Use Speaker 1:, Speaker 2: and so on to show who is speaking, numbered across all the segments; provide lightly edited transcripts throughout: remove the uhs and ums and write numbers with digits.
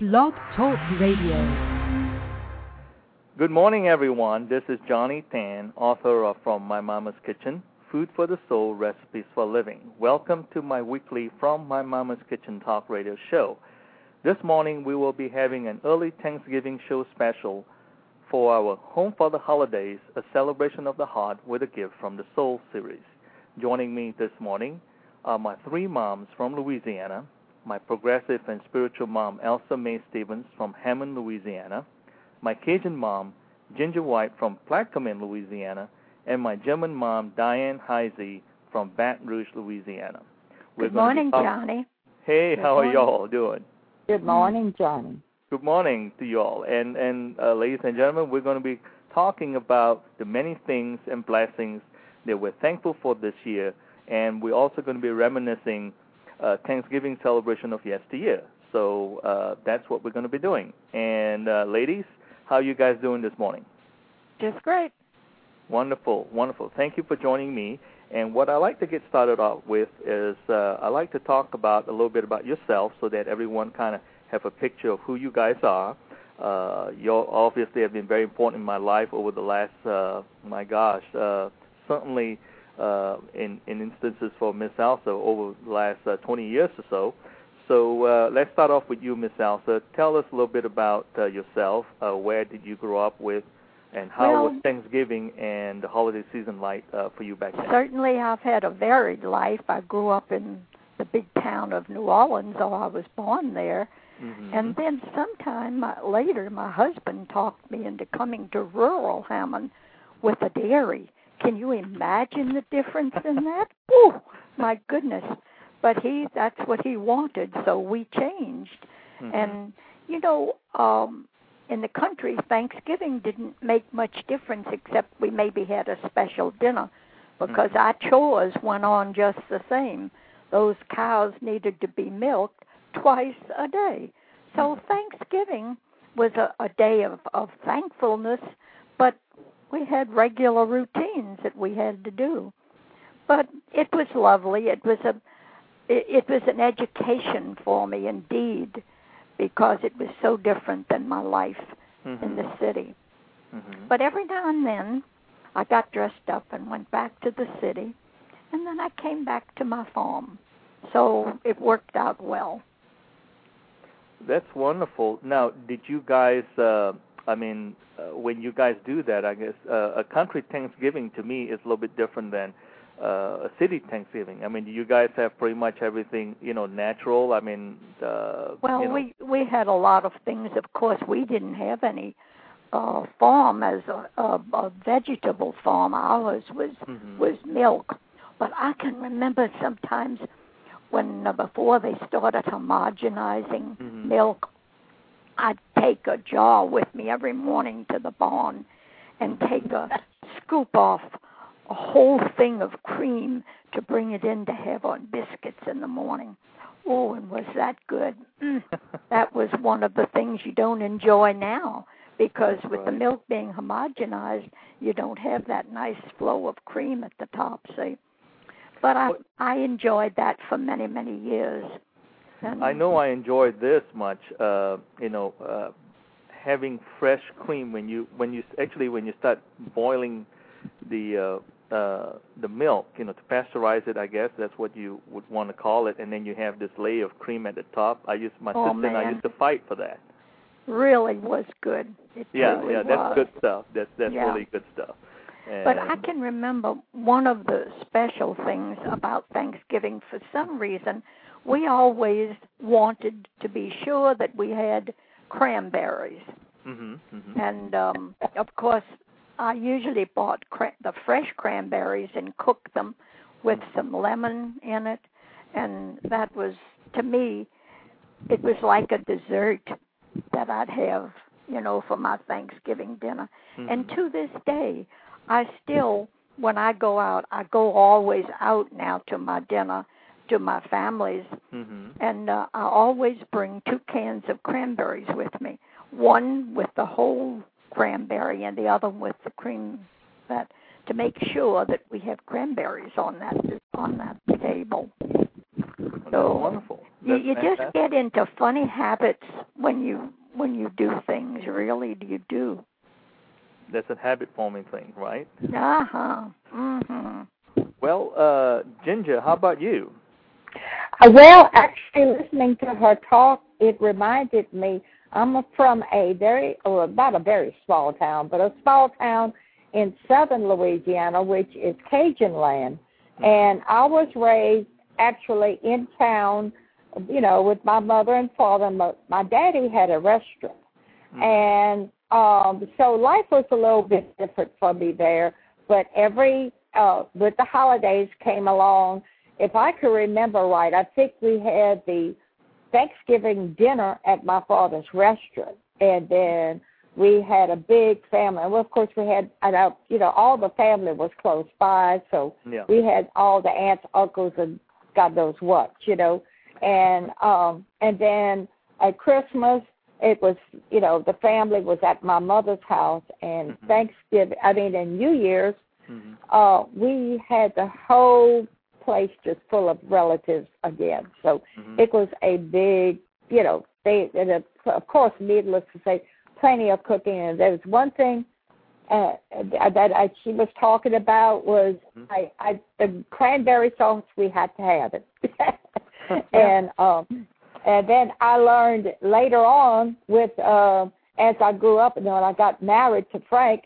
Speaker 1: Blog Talk Radio.
Speaker 2: Good morning, everyone. This is Johnny Tan, author of From My Mama's Kitchen, Food for the Soul, Recipes for Living. Welcome to my weekly From My Mama's Kitchen talk radio show. This morning, we will be having an early Thanksgiving show special for our Home for the Holidays, a celebration of the heart with a gift from the Soul series. Joining me this morning are my three moms from Louisiana, my progressive and spiritual mom, Elsa Mae Stevens from Hammond, Louisiana, my Cajun mom, Ginger White from Plaquemine, Louisiana, and my German mom, Diane Heisey from Baton Rouge, Louisiana.
Speaker 3: Good morning, Johnny.
Speaker 2: Hey, how are y'all doing?
Speaker 3: Good morning, Johnny.
Speaker 2: Good morning to you all. And ladies and gentlemen, we're going to be talking about the many things and blessings that we're thankful for this year, and we're also going to be reminiscing Thanksgiving celebration of yesteryear. So that's what we're going to be doing. And ladies, how are you guys doing this morning?
Speaker 3: Just great.
Speaker 2: Wonderful, wonderful. Thank you for joining me. And what I like to get started off with is I like to talk about a little bit about yourself so that everyone kind of have a picture of who you guys are. You obviously have been very important in my life over the last, certainly in instances for Miss Elsa over the last 20 years or so. So let's start off with you, Miss Elsa. Tell us a little bit about yourself. Where did you grow up with, and how was Thanksgiving and the holiday season like for you back then?
Speaker 3: Certainly I've had a varied life. I grew up in the big town of New Orleans, so I was born there. Mm-hmm. And then sometime later, my husband talked me into coming to rural Hammond with a dairy. Can you imagine the difference in that? Oh, my goodness. But that's what he wanted, so we changed. Mm-hmm. And, in the country, Thanksgiving didn't make much difference except we maybe had a special dinner because our chores went on just the same. Those cows needed to be milked twice a day. So Thanksgiving was a day of thankfulness, but we had regular routines that we had to do. But it was lovely. It was an education for me, indeed, because it was so different than my life in the city. Mm-hmm. But every now and then, I got dressed up and went back to the city, and then I came back to my farm. So it worked out well.
Speaker 2: That's wonderful. Now, did you guys, when you guys do that, I guess a country Thanksgiving to me is a little bit different than a city Thanksgiving. I mean, do you guys have pretty much everything, natural?
Speaker 3: We had a lot of things. Of course, we didn't have any farm as a vegetable farm. Ours was milk. But I can remember sometimes when before they started homogenizing milk, I'd take a jar with me every morning to the barn and take a scoop off a whole thing of cream to bring it in to have on biscuits in the morning. Oh, and was that good? That was one of the things you don't enjoy now because with the milk being homogenized, you don't have that nice flow of cream at the top, see? But I enjoyed that for many, many years. And
Speaker 2: I know I enjoyed this much, having fresh cream when you start boiling the milk, to pasteurize it. I guess that's what you would want to call it, and then you have this layer of cream at the top. I used to fight for that.
Speaker 3: Really was good. It totally
Speaker 2: that's
Speaker 3: was.
Speaker 2: good stuff. That's really good stuff.
Speaker 3: But I can remember one of the special things about Thanksgiving. For some reason, we always wanted to be sure that we had cranberries. Mm-hmm, mm-hmm. And, of course, I usually bought the fresh cranberries and cooked them with some lemon in it. And that was, to me, it was like a dessert that I'd have, for my Thanksgiving dinner. Mm-hmm. And to this day, I still, when I go out, I go always out now to my dinner, to my families, and I always bring 2 cans of cranberries with me, one with the whole cranberry and the other with the cream, to make sure that we have cranberries on that table.
Speaker 2: So wonderful.
Speaker 3: You just get into funny habits when you do things. Really, you do.
Speaker 2: That's a habit-forming thing, right?
Speaker 3: Uh-huh. Mm-hmm.
Speaker 2: Well, Ginger, how about you?
Speaker 1: Well, actually, listening to her talk, it reminded me, I'm from about a very small town, but a small town in southern Louisiana, which is Cajun land. And I was raised actually in town, with my mother and father. My daddy had a restaurant. And so life was a little bit different for me there. But with the holidays came along, if I can remember right, I think we had the Thanksgiving dinner at my father's restaurant. And then we had a big family. And, of course, we had, all the family was close by. So we had all the aunts, uncles, and God knows what, And then at Christmas, it was, the family was at my mother's house. And Thanksgiving, and New Year's, we had the whole place just full of relatives again. So it was a big, of course, needless to say, plenty of cooking. And there was one thing that she was talking about was the cranberry sauce. We had to have it. And then I learned later on as I grew up and when I got married to Frank,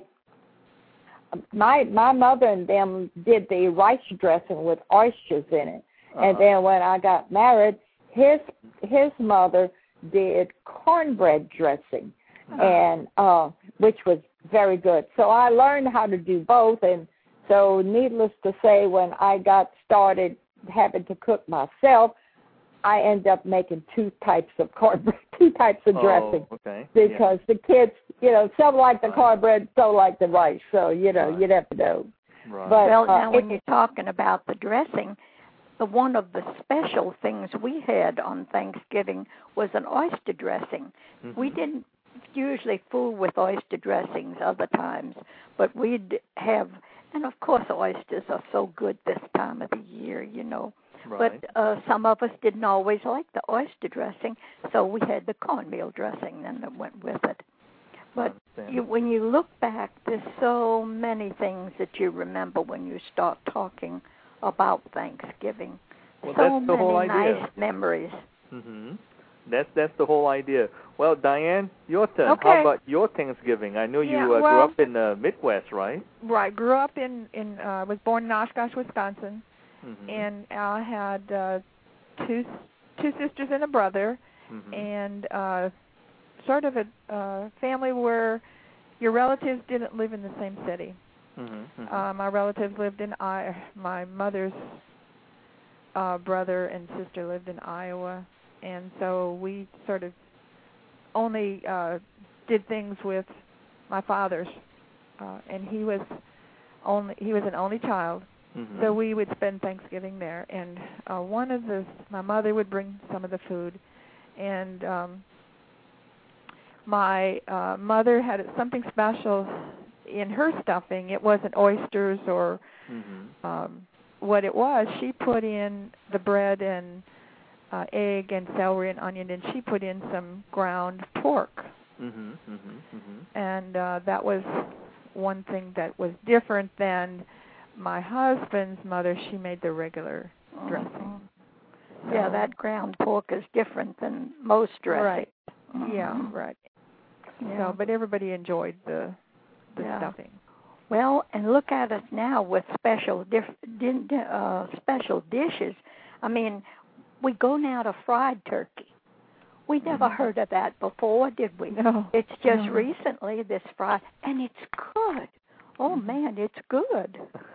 Speaker 1: my mother and them did the rice dressing with oysters in it. And then when I got married, his mother did cornbread dressing, and which was very good. So I learned how to do both. And so needless to say, when I got started having to cook myself, I ended up making two types of cornbread, two types of dressing.
Speaker 2: Okay.
Speaker 1: Because the kids, some like the cornbread, some like the rice. So, you never know.
Speaker 2: Right.
Speaker 1: But,
Speaker 3: well, now when you're talking about the dressing, one of the special things we had on Thanksgiving was an oyster dressing. We didn't usually fool with oyster dressings other times, but we'd have, and of course oysters are so good this time of the year,
Speaker 2: Right.
Speaker 1: Uh-huh.
Speaker 3: But some of us didn't always like the oyster dressing, so we had the cornmeal dressing and that went with it. But when you look back, there's so many things that you remember when you start talking about Thanksgiving.
Speaker 2: Well,
Speaker 3: so
Speaker 2: that's the whole
Speaker 3: many
Speaker 2: idea.
Speaker 3: nice memories.
Speaker 2: That's the whole idea. Well, Diane, your turn.
Speaker 4: Okay.
Speaker 2: How about your Thanksgiving? I know you grew up in the Midwest, right?
Speaker 4: Right. Grew up in was born in Oshkosh, Wisconsin, and I had two sisters and a brother, and sort of a family where your relatives didn't live in the same city. My relatives lived in my mother's brother and sister lived in Iowa, and so we sort of only did things with my father's, and he was an only child, so we would spend Thanksgiving there. And my mother would bring some of the food, and my mother had something special in her stuffing. It wasn't oysters or what it was. She put in the bread and egg and celery and onion, and she put in some ground pork. And that was one thing that was different than my husband's mother. She made the regular dressing.
Speaker 3: Yeah, that ground pork is different than most dressing.
Speaker 4: Right. Yeah, right.
Speaker 3: Yeah.
Speaker 4: So, but everybody enjoyed the stuffing.
Speaker 3: Well, and look at us now with special dishes. I mean, we go now to fried turkey. We never heard of that before, did we?
Speaker 4: No.
Speaker 3: It's just recently this fried, and it's good. Oh, man, it's good.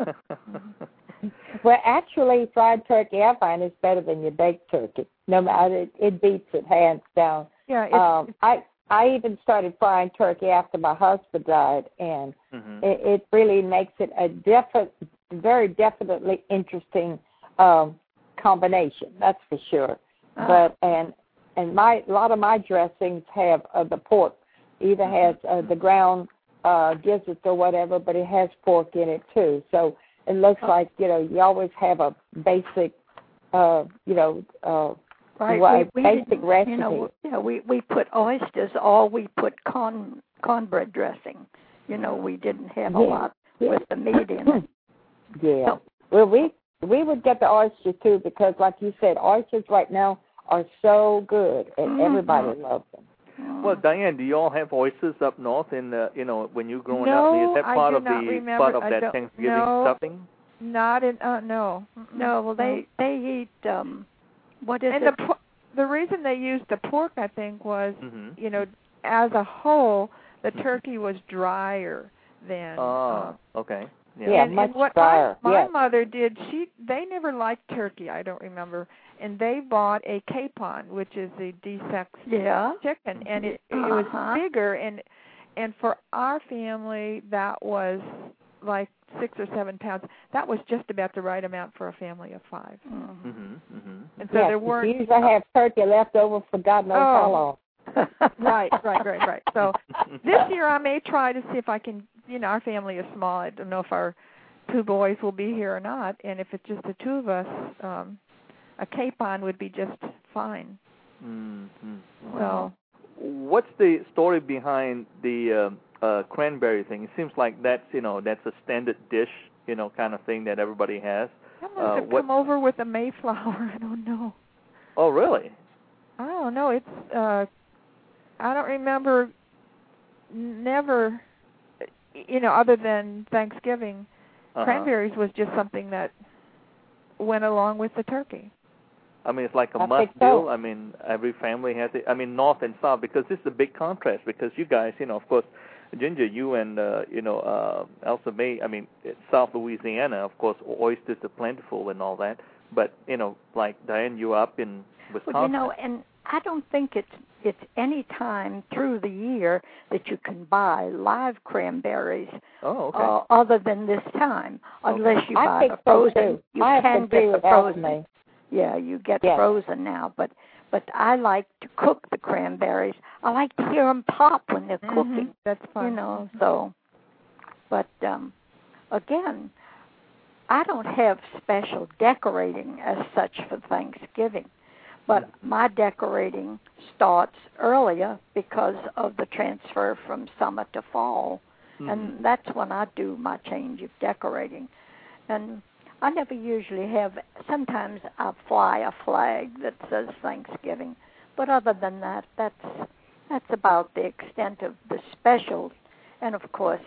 Speaker 1: Well, actually, fried turkey, I find, is better than your baked turkey. No matter, it beats it hands down.
Speaker 4: Yeah.
Speaker 1: I even started frying turkey after my husband died, and it really makes it a very definitely interesting combination. That's for sure. But and a lot of my dressings have the pork. Either has the ground gizzards or whatever, but it has pork in it too. So it looks like you always have a basic
Speaker 3: Right.
Speaker 1: Basic recipe.
Speaker 3: You know, we put oysters, or we put cornbread dressing. You know, we didn't have a lot with the meat in it.
Speaker 1: Yeah.
Speaker 3: So,
Speaker 1: well, we would get the oysters too, because, like you said, oysters right now are so good, and everybody loves them.
Speaker 2: Well, Diane, do you all have oysters up north? In when you growing
Speaker 4: No,
Speaker 2: up, is that part
Speaker 4: I do
Speaker 2: of
Speaker 4: not
Speaker 2: the
Speaker 4: remember.
Speaker 2: part of that Thanksgiving stuffing?
Speaker 4: Not in. No.
Speaker 3: No. Well, they eat. What is
Speaker 4: and
Speaker 3: it?
Speaker 4: The reason they used the pork, I think, was as a whole, the turkey was drier than.
Speaker 2: Okay.
Speaker 1: Yeah,
Speaker 4: and
Speaker 1: much
Speaker 4: what
Speaker 1: drier.
Speaker 4: my mother did, they never liked turkey, I don't remember, and they bought a capon, which is a desexed chicken, and it was bigger, and for our family that was like 6 or 7 pounds. That was just about the right amount for a family of 5. And so there weren't.
Speaker 1: You usually have turkey left over for God knows how long.
Speaker 4: Right. So this year I may try to see if I can. Our family is small. I don't know if our 2 boys will be here or not, and if it's just the 2 of us, a capon would be just fine. So,
Speaker 2: what's the story behind the cranberry thing? It seems like that's a standard dish, kind of thing that everybody has.
Speaker 4: I must have come over with a Mayflower. I don't know.
Speaker 2: Oh, really?
Speaker 4: I don't know. It's I don't remember. Never. Other than Thanksgiving, cranberries was just something that went along with the turkey.
Speaker 2: I mean, it's like a must deal. I mean, every family has it. I mean, North and South, because this is a big contrast. Because you guys, of course, Ginger, you and Elsa May. I mean, South Louisiana, of course, oysters are plentiful and all that. But like Diane, you up in Wisconsin.
Speaker 3: Well, and I don't think it's any time through the year that you can buy live cranberries.
Speaker 2: Oh, okay.
Speaker 3: Other than this time, unless you buy the frozen. You can get the frozen. Yeah, you get frozen now, but I like to cook the cranberries. I like to hear them pop when they're cooking.
Speaker 4: That's fun.
Speaker 3: So. But again, I don't have special decorating as such for Thanksgiving. But my decorating starts earlier because of the transfer from summer to fall. And that's when I do my change of decorating. And I never usually have, sometimes I fly a flag that says Thanksgiving. But other than that, that's about the extent of the specials. And, of course,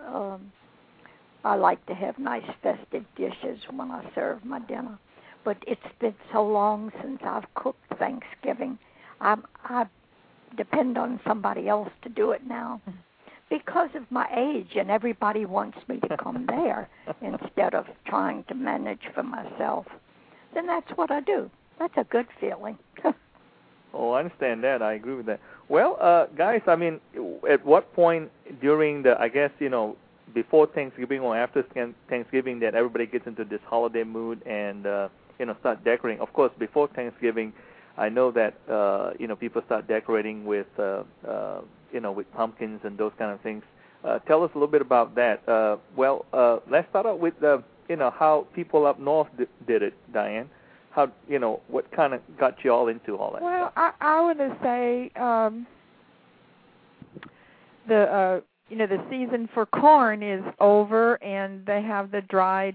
Speaker 3: I like to have nice festive dishes when I serve my dinner. But it's been so long since I've cooked Thanksgiving. I depend on somebody else to do it now because of my age, and everybody wants me to come there instead of trying to manage for myself. Then that's what I do. That's a good feeling.
Speaker 2: Oh, I understand that. I agree with that. Well, guys, I mean, at what point during before Thanksgiving or after Thanksgiving that everybody gets into this holiday mood and start decorating? Of course, before Thanksgiving, I know that people start decorating with with pumpkins and those kind of things. Tell us a little bit about that. Let's start out with how people up north did it, Diane. How what kind of got you all into all that?
Speaker 4: Well, I would say the season for corn is over, and they have the dried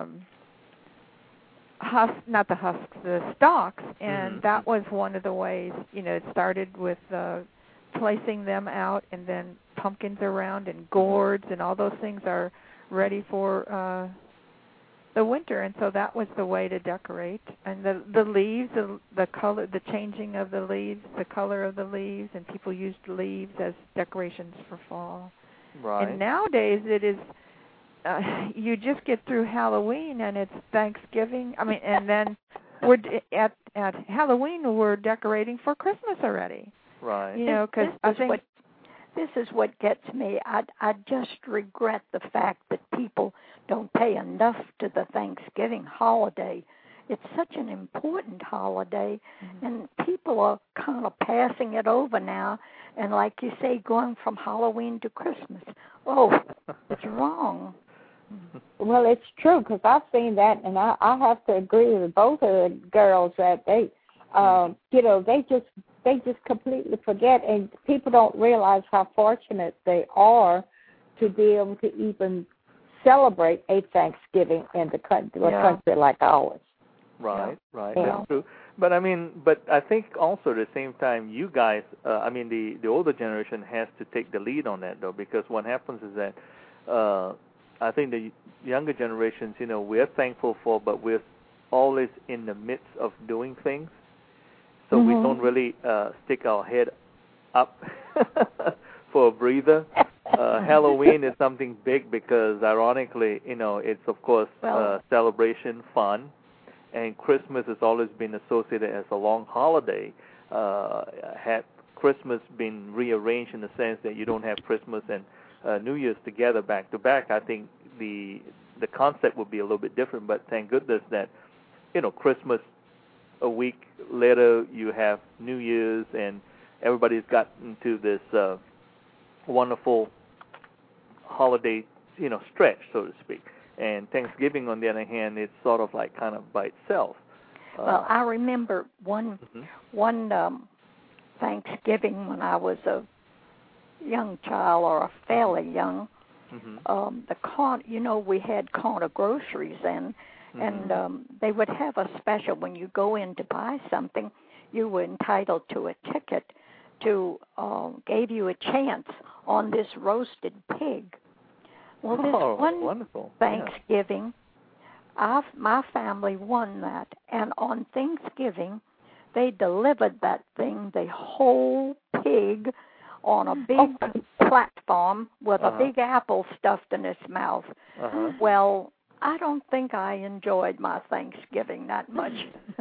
Speaker 4: the stalks, and that was one of the ways. It started with placing them out, and then pumpkins around and gourds and all those things are ready for the winter, and so that was the way to decorate. And the leaves, the color, the changing of the leaves, the color of the leaves, and people used leaves as decorations for fall.
Speaker 2: Right.
Speaker 4: And nowadays it is. You just get through Halloween and it's Thanksgiving. I mean, and then we're at Halloween we're decorating for Christmas already.
Speaker 2: Right.
Speaker 4: Because
Speaker 3: this is what gets me. I just regret the fact that people don't pay enough to the Thanksgiving holiday. It's such an important holiday, and people are kind of passing it over now. And like you say, going from Halloween to Christmas. Oh, it's wrong.
Speaker 1: Well, it's true, because I've seen that, and I have to agree with both of the girls that you know, they just completely forget, and people don't realize how fortunate they are to be able to even celebrate a Thanksgiving in a country like ours.
Speaker 2: Right, right,
Speaker 1: Yeah.
Speaker 2: that's true. But I think also at the same time, you guys, the older generation has to take the lead on that though, because what happens is that I think the younger generations, you know, we're thankful for, but we're always in the midst of doing things, so we don't really stick our head up for a breather. Halloween is something big because, ironically, you know, it's of course celebration, fun. And Christmas has always been associated as a long holiday. Had Christmas been rearranged in the sense that you don't have Christmas and New Year's together back to back, I think the concept would be a little bit different. But thank goodness that, you know, Christmas a week later you have New Year's, and everybody's gotten to this wonderful holiday, you know, stretch, so to speak. And Thanksgiving, on the other hand, it's sort of like kind of by itself.
Speaker 3: Well, I remember one Thanksgiving when I was a young child, or a fairly young. We had corner groceries then, and they would have a special when you go in to buy something. You were entitled to a ticket to gave you a chance on this roasted pig. Well, this one
Speaker 2: wonderful.
Speaker 3: Thanksgiving, my family won that, and on Thanksgiving, they delivered that thing, the whole pig, on a big platform with a big apple stuffed in its mouth. Well, I don't think I enjoyed my Thanksgiving that much.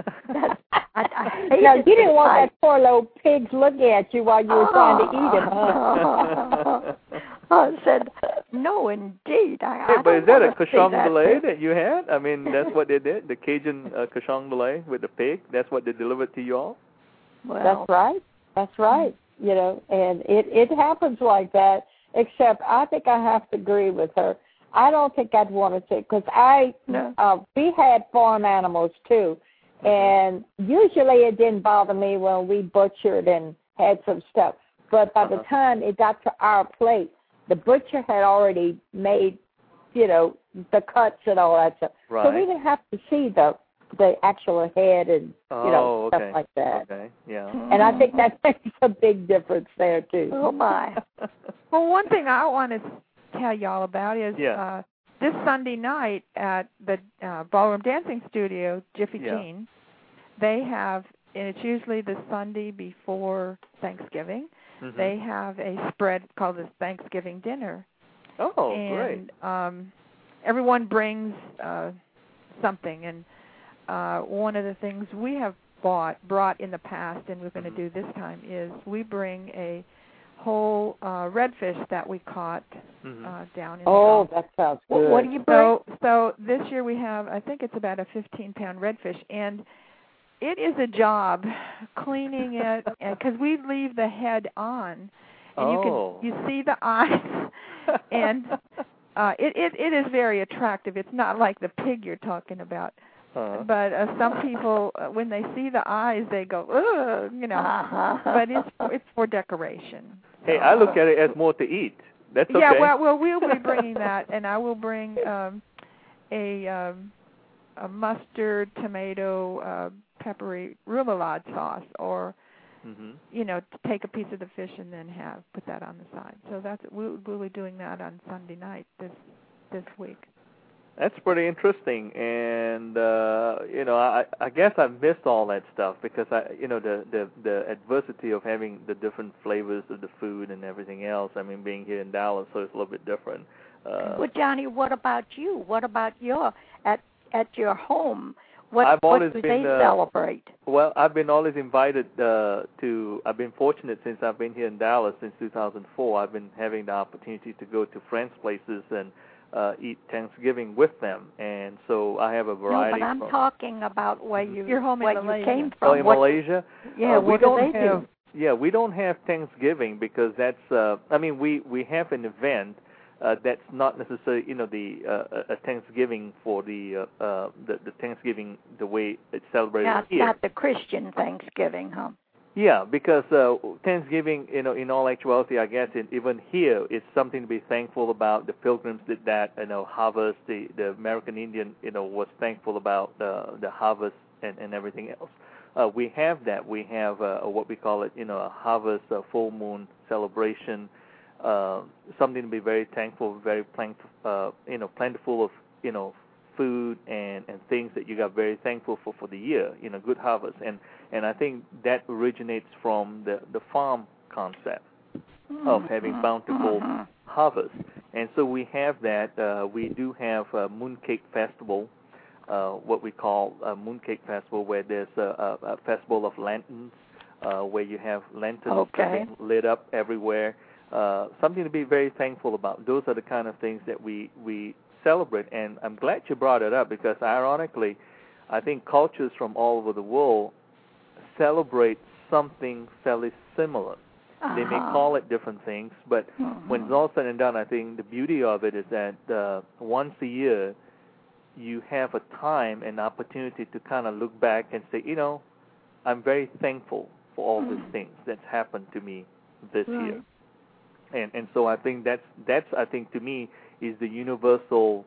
Speaker 3: I hated
Speaker 1: you didn't want that poor little pig looking at you while you were trying to eat him, huh?
Speaker 3: I said, no, indeed.
Speaker 2: But is that a cochon d'oeil that you had? I mean, that's what they did, the Cajun cochon d'oeil with the pig. That's what they delivered to you all?
Speaker 3: Well,
Speaker 1: that's right. That's right. You know, and it happens like that, except I think I have to agree with her. I don't think I'd want to take, because we had farm animals too, and usually it didn't bother me when we butchered and had some stuff. But by the time it got to our plate, the butcher had already made, you know, the cuts and all that stuff.
Speaker 2: Right.
Speaker 1: So we didn't have to see the actual head and, stuff like that.
Speaker 2: Okay, yeah.
Speaker 1: And I think that makes a big difference there, too.
Speaker 3: Oh, my.
Speaker 4: Well, one thing I want to tell y'all about is this Sunday night at the Ballroom Dancing Studio, Jiffy Jean, they have, and it's usually the Sunday before Thanksgiving, they have a spread called the Thanksgiving Dinner.
Speaker 2: Oh,
Speaker 4: and,
Speaker 2: great.
Speaker 4: Everyone brings something, and one of the things we have brought in the past, and we're going to do this time, is we bring a whole redfish that we caught down in the Gulf.
Speaker 1: That sounds good.
Speaker 3: What do you bring?
Speaker 4: So this year we have, I think it's about a 15-pound redfish, and it is a job cleaning it, because we leave the head on, and you see the eyes, and it is very attractive. It's not like the pig you're talking about. But some people, when they see the eyes, they go, ugh, you know. But it's for decoration.
Speaker 2: Hey, I look at it as more to eat. That's okay.
Speaker 4: Yeah, well, we'll be bringing that, and I will bring a mustard, tomato, peppery remoulade sauce, or you know, to take a piece of the fish and then put that on the side. So we'll be doing that on Sunday night this week.
Speaker 2: That's pretty interesting, and you know, I guess I missed all that stuff because the adversity of having the different flavors of the food and everything else. I mean, being here in Dallas, so it's a little bit different.
Speaker 3: Well, Johnny, what about you? What about at your home? What do they celebrate?
Speaker 2: Well, I've been always invited to. I've been fortunate since I've been here in Dallas since 2004. I've been having the opportunity to go to friends' places and eat Thanksgiving with them, and so I have a variety.
Speaker 3: No, but I'm talking about where
Speaker 4: you're home in Malaysia.
Speaker 3: You came from.
Speaker 2: Oh, in Malaysia?
Speaker 3: Yeah, what do they do?
Speaker 2: Yeah, we don't have Thanksgiving because that's. I mean, we have an event that's not necessarily, the a Thanksgiving for the Thanksgiving the way it's celebrated here.
Speaker 3: Not the Christian Thanksgiving, huh?
Speaker 2: Yeah, because Thanksgiving, in all actuality, I guess, even here, it's something to be thankful about. The Pilgrims did that, harvest. The American Indian, was thankful about the harvest and everything else. We have that. We have what we call it, a harvest, full moon celebration. Something to be very thankful, very plentiful of, food and things that you got very thankful for the year, good harvest. And I think that originates from the farm concept of having bountiful harvest. And so we have that. We do have a Mooncake Festival, what we call a Mooncake Festival, where there's a festival of lanterns, where you have lanterns being lit up everywhere. Something to be very thankful about. Those are the kind of things that we celebrate, and I'm glad you brought it up, because ironically, I think cultures from all over the world celebrate something fairly similar. They may call it different things, but when it's all said and done, I think the beauty of it is that once a year you have a time and opportunity to kind of look back and say, I'm very thankful for all these things that's happened to me this year. And so I think that's I think to me is the universal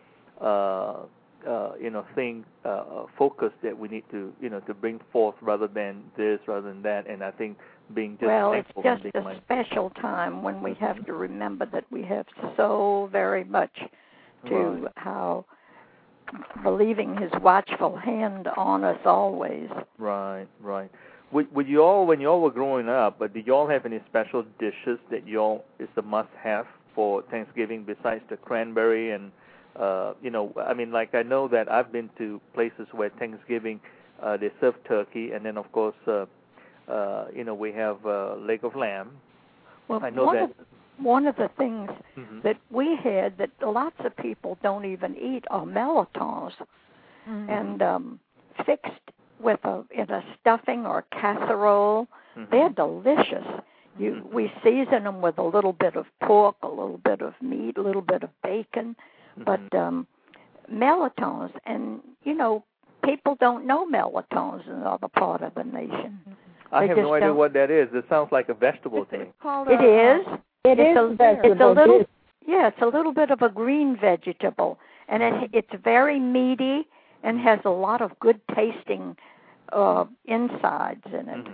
Speaker 2: thing, focus that we need to to bring forth, rather than this, rather than that. And I think being just thankful.
Speaker 3: Well, it's just a special time when we have to remember that we have so very much to how believing His watchful hand on us always.
Speaker 2: Right. Would you all, when you all were growing up, but did you all have any special dishes that is a must-have for Thanksgiving besides the cranberry and, I know that I've been to places where Thanksgiving they serve turkey, and then of course, we have leg of lamb.
Speaker 3: Well,
Speaker 2: I know
Speaker 3: one of the things that we had that lots of people don't even eat are melitons, and fixed in a stuffing or casserole. They're delicious. We season them with a little bit of pork, a little bit of meat, a little bit of bacon, but melitons, and people don't know melitons in other part of the nation.
Speaker 2: I have no idea what that is. It sounds like a vegetable to me.
Speaker 3: It's a little. Yeah, it's a little bit of a green vegetable, and it's very meaty and has a lot of good tasting insides in it.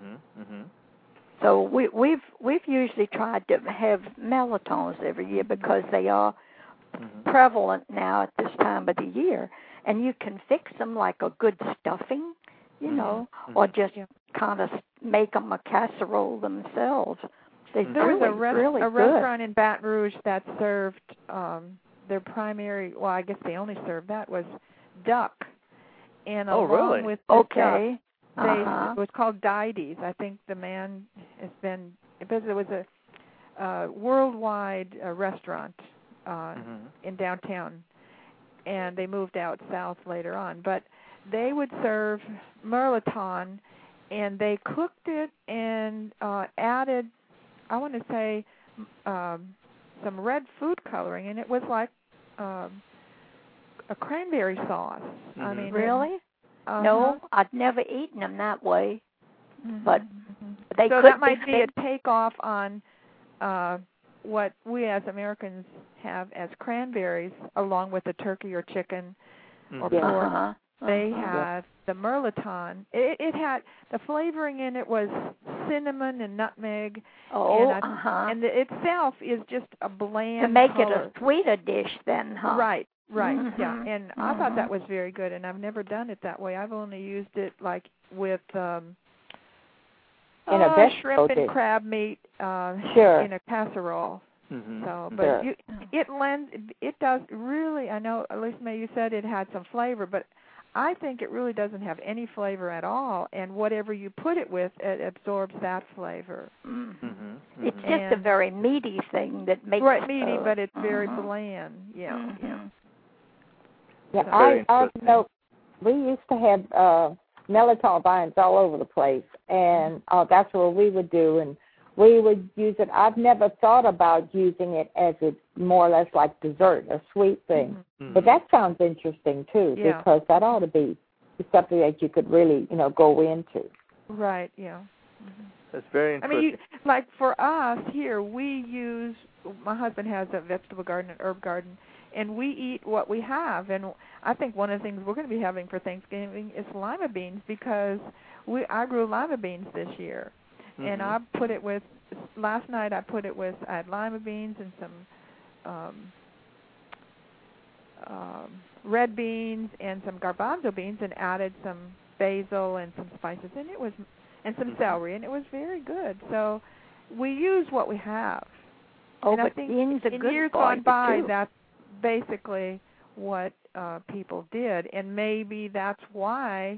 Speaker 3: So we've usually tried to have melitons every year because they are prevalent now at this time of the year, and you can fix them like a good stuffing, or just kind of make them a casserole themselves.
Speaker 4: There was a restaurant in Baton Rouge that served their primary. Well, I guess they only served that was duck, and along with the duck, it was called Dides. I think the man has been, because it was a worldwide restaurant in downtown, and they moved out south later on. But they would serve mirliton, and they cooked it and added, I want to say, some red food coloring, and it was like a cranberry sauce. I mean,
Speaker 3: really? No, I'd never eaten them that way. But they
Speaker 4: so that might be a takeoff on what we as Americans have as cranberries, along with the turkey or chicken or pork. They have the mirliton. It had the flavoring in it was cinnamon and nutmeg. And itself is just a bland
Speaker 3: to make
Speaker 4: color.
Speaker 3: it a sweeter dish, then, huh?
Speaker 4: Right. Yeah. And I thought that was very good, and I've never done it that way. I've only used it like with
Speaker 1: in a vegetable
Speaker 4: shrimp and
Speaker 1: dish.
Speaker 4: crab meat in a casserole. So, but it does really. I know, at least May, you said it had some flavor, but I think it really doesn't have any flavor at all, and whatever you put it with, it absorbs that flavor.
Speaker 3: It's just a very meaty thing that makes
Speaker 4: meaty, but it's very bland. Yeah.
Speaker 1: I know we used to have melitol vines all over the place, and that's what we would do. And we would use it. I've never thought about using it as a more or less like dessert, a sweet thing. Mm-hmm. But that sounds interesting, too, because that ought to be something that you could really, go into.
Speaker 4: Right, yeah.
Speaker 2: Mm-hmm. That's very interesting.
Speaker 4: I mean, like for us here, my husband has a vegetable garden, an herb garden, and we eat what we have. And I think one of the things we're going to be having for Thanksgiving is lima beans, because I grew lima beans this year. Mm-hmm. And I put it with, last night I had lima beans and some red beans and some garbanzo beans, and added some basil and some spices, and some celery, and it was very good. So we use what we have.
Speaker 3: Oh,
Speaker 4: and
Speaker 3: but
Speaker 4: I think
Speaker 3: beans are
Speaker 4: in
Speaker 3: good
Speaker 4: years gone by,
Speaker 3: too.
Speaker 4: that's basically what people did, and maybe that's why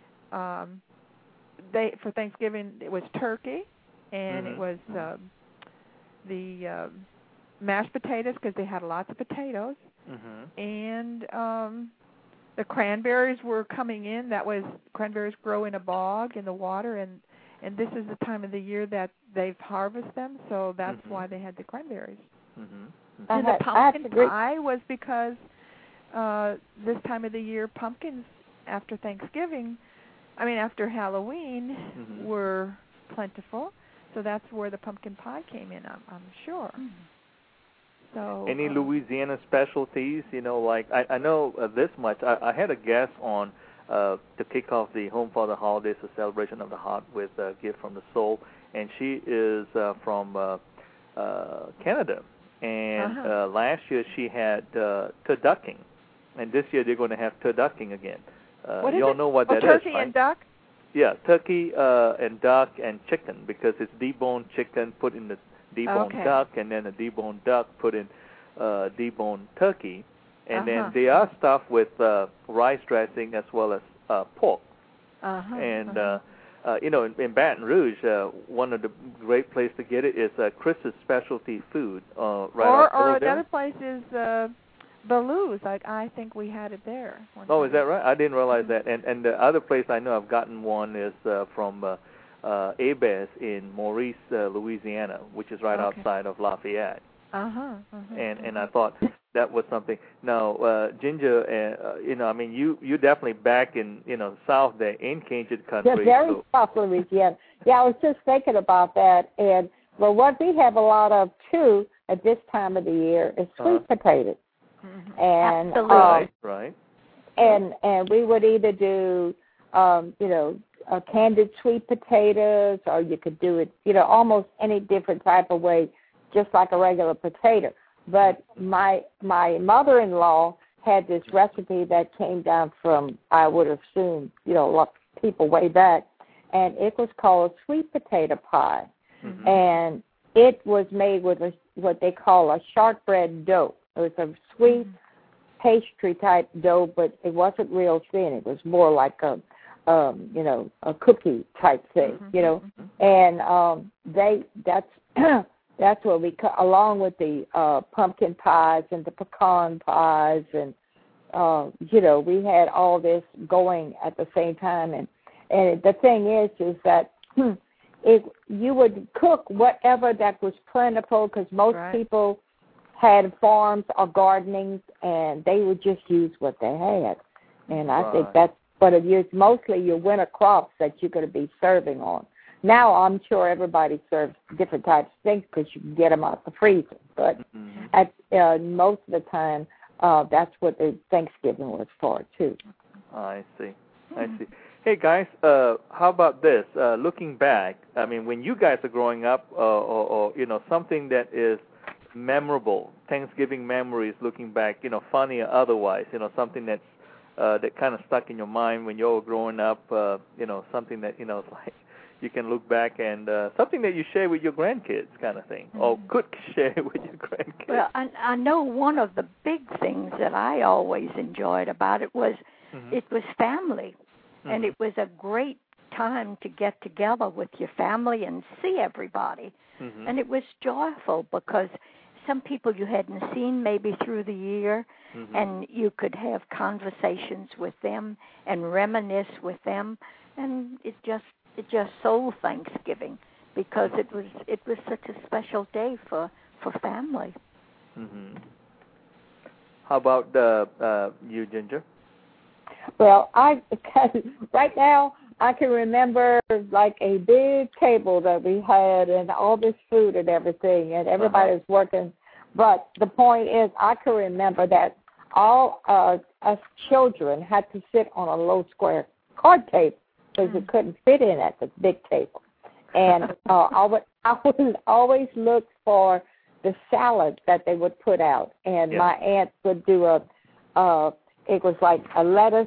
Speaker 4: for Thanksgiving it was turkey, and it was the mashed potatoes, because they had lots of potatoes, and the cranberries were coming in. Cranberries grow in a bog in the water, and this is the time of the year that they've harvested them, so that's why they had the cranberries. And the pumpkin pie was because this time of the year, pumpkins after Halloween were plentiful, so that's where the pumpkin pie came in, I'm sure. So,
Speaker 2: any Louisiana specialties? Like I know this much. I had a guest on to kick off the Home for the Holidays, a celebration of the heart with a gift from the soul, and she is from Canada. And last year she had turducken, and this year they're going to have turducken again. You all know what that is,
Speaker 4: turkey
Speaker 2: right?
Speaker 4: and duck?
Speaker 2: Yeah, turkey and duck and chicken, because it's deboned chicken put in the deboned duck, and then a deboned duck put in deboned turkey, and then they are stuffed with rice dressing as well as pork. And in Baton Rouge, one of the great places to get it is Chris's Specialty Food, right?
Speaker 4: Or another place is Baloo's. I think we had it there.
Speaker 2: Oh, is that right? I didn't realize that. And the other place I know I've gotten one is from Abez in Maurice, Louisiana, which is right outside of Lafayette. And I thought that was something. Now, Ginger, you're definitely back in, South there in Cajun country.
Speaker 1: Yeah, very South Louisiana. Yeah, I was just thinking about that. And what we have a lot of too at this time of the year is sweet potatoes. And
Speaker 2: right.
Speaker 1: And we would either do candied sweet potatoes, or you could do it, almost any different type of way, just like a regular potato. But my mother-in-law had this recipe that came down from, I would assume, people way back, and it was called sweet potato pie. And it was made with what they call a shortbread dough. It was a sweet pastry type dough, but it wasn't real thin. It was more like a cookie type thing, And that's what we, along with the pumpkin pies and the pecan pies, and we had all this going at the same time. And the thing is that you would cook whatever that was plentiful, because most people had farms or gardenings, and they would just use what they had. And I think that's what it is. Mostly your winter crops that you're going to be serving on. Now I'm sure everybody serves different types of things because you can get them out the freezer. But at most of the time, that's what the Thanksgiving was for, too.
Speaker 2: I see. Hey, guys, how about this? Looking back, when you guys are growing up, or something that is memorable, Thanksgiving memories, looking back, funny or otherwise, something that's that kind of stuck in your mind when you were growing up, something that, like you can look back and something that you share with your grandkids kind of thing, or could share with your grandkids.
Speaker 3: Well, I know one of the big things that I always enjoyed about it was it was family, and it was a great time to get together with your family and see everybody. And it was joyful because some people you hadn't seen maybe through the year, and you could have conversations with them and reminisce with them, and it just sold Thanksgiving because it was such a special day for family.
Speaker 2: Mhm. How about you, Ginger?
Speaker 1: Well, right now I can remember like a big table that we had and all this food and everything, and everybody was working. But the point is, I can remember that all us children had to sit on a low square card table because we couldn't fit in at the big table. And I would always look for the salad that they would put out, and my aunt would do it was like a lettuce.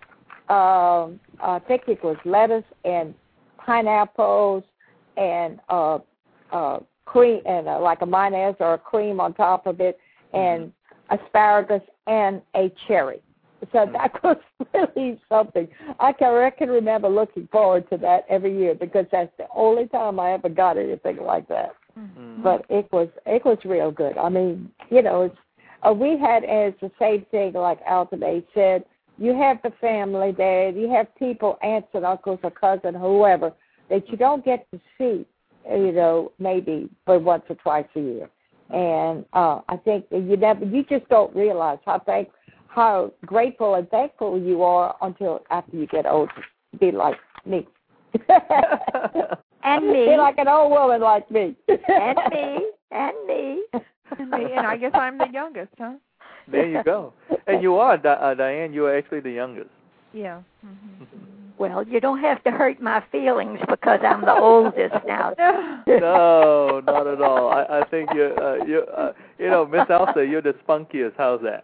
Speaker 1: I think it was lettuce and pineapples and cream and like a mayonnaise or a cream on top of it, and asparagus and a cherry. So that was really something. I can remember looking forward to that every year because that's the only time I ever got anything like that. Mm-hmm. But it was real good. I mean, you know, we had as the same thing like Altoday said. You have the family there. You have people, aunts and uncles or cousins, whoever, that you don't get to see, you know, maybe but once or twice a year. And I think that you just don't realize how grateful and thankful you are until after you get older. Be like me.
Speaker 3: And me.
Speaker 1: Be like an old woman like me.
Speaker 3: And me. And me.
Speaker 4: And me. And I guess I'm the youngest, huh?
Speaker 2: There you go. And you are, Diane, you are actually the youngest.
Speaker 4: Yeah. Mm-hmm.
Speaker 3: Well, you don't have to hurt my feelings because I'm the oldest now.
Speaker 2: No, not at all. I think you know, Miss Elsa, you're the spunkiest. How's that?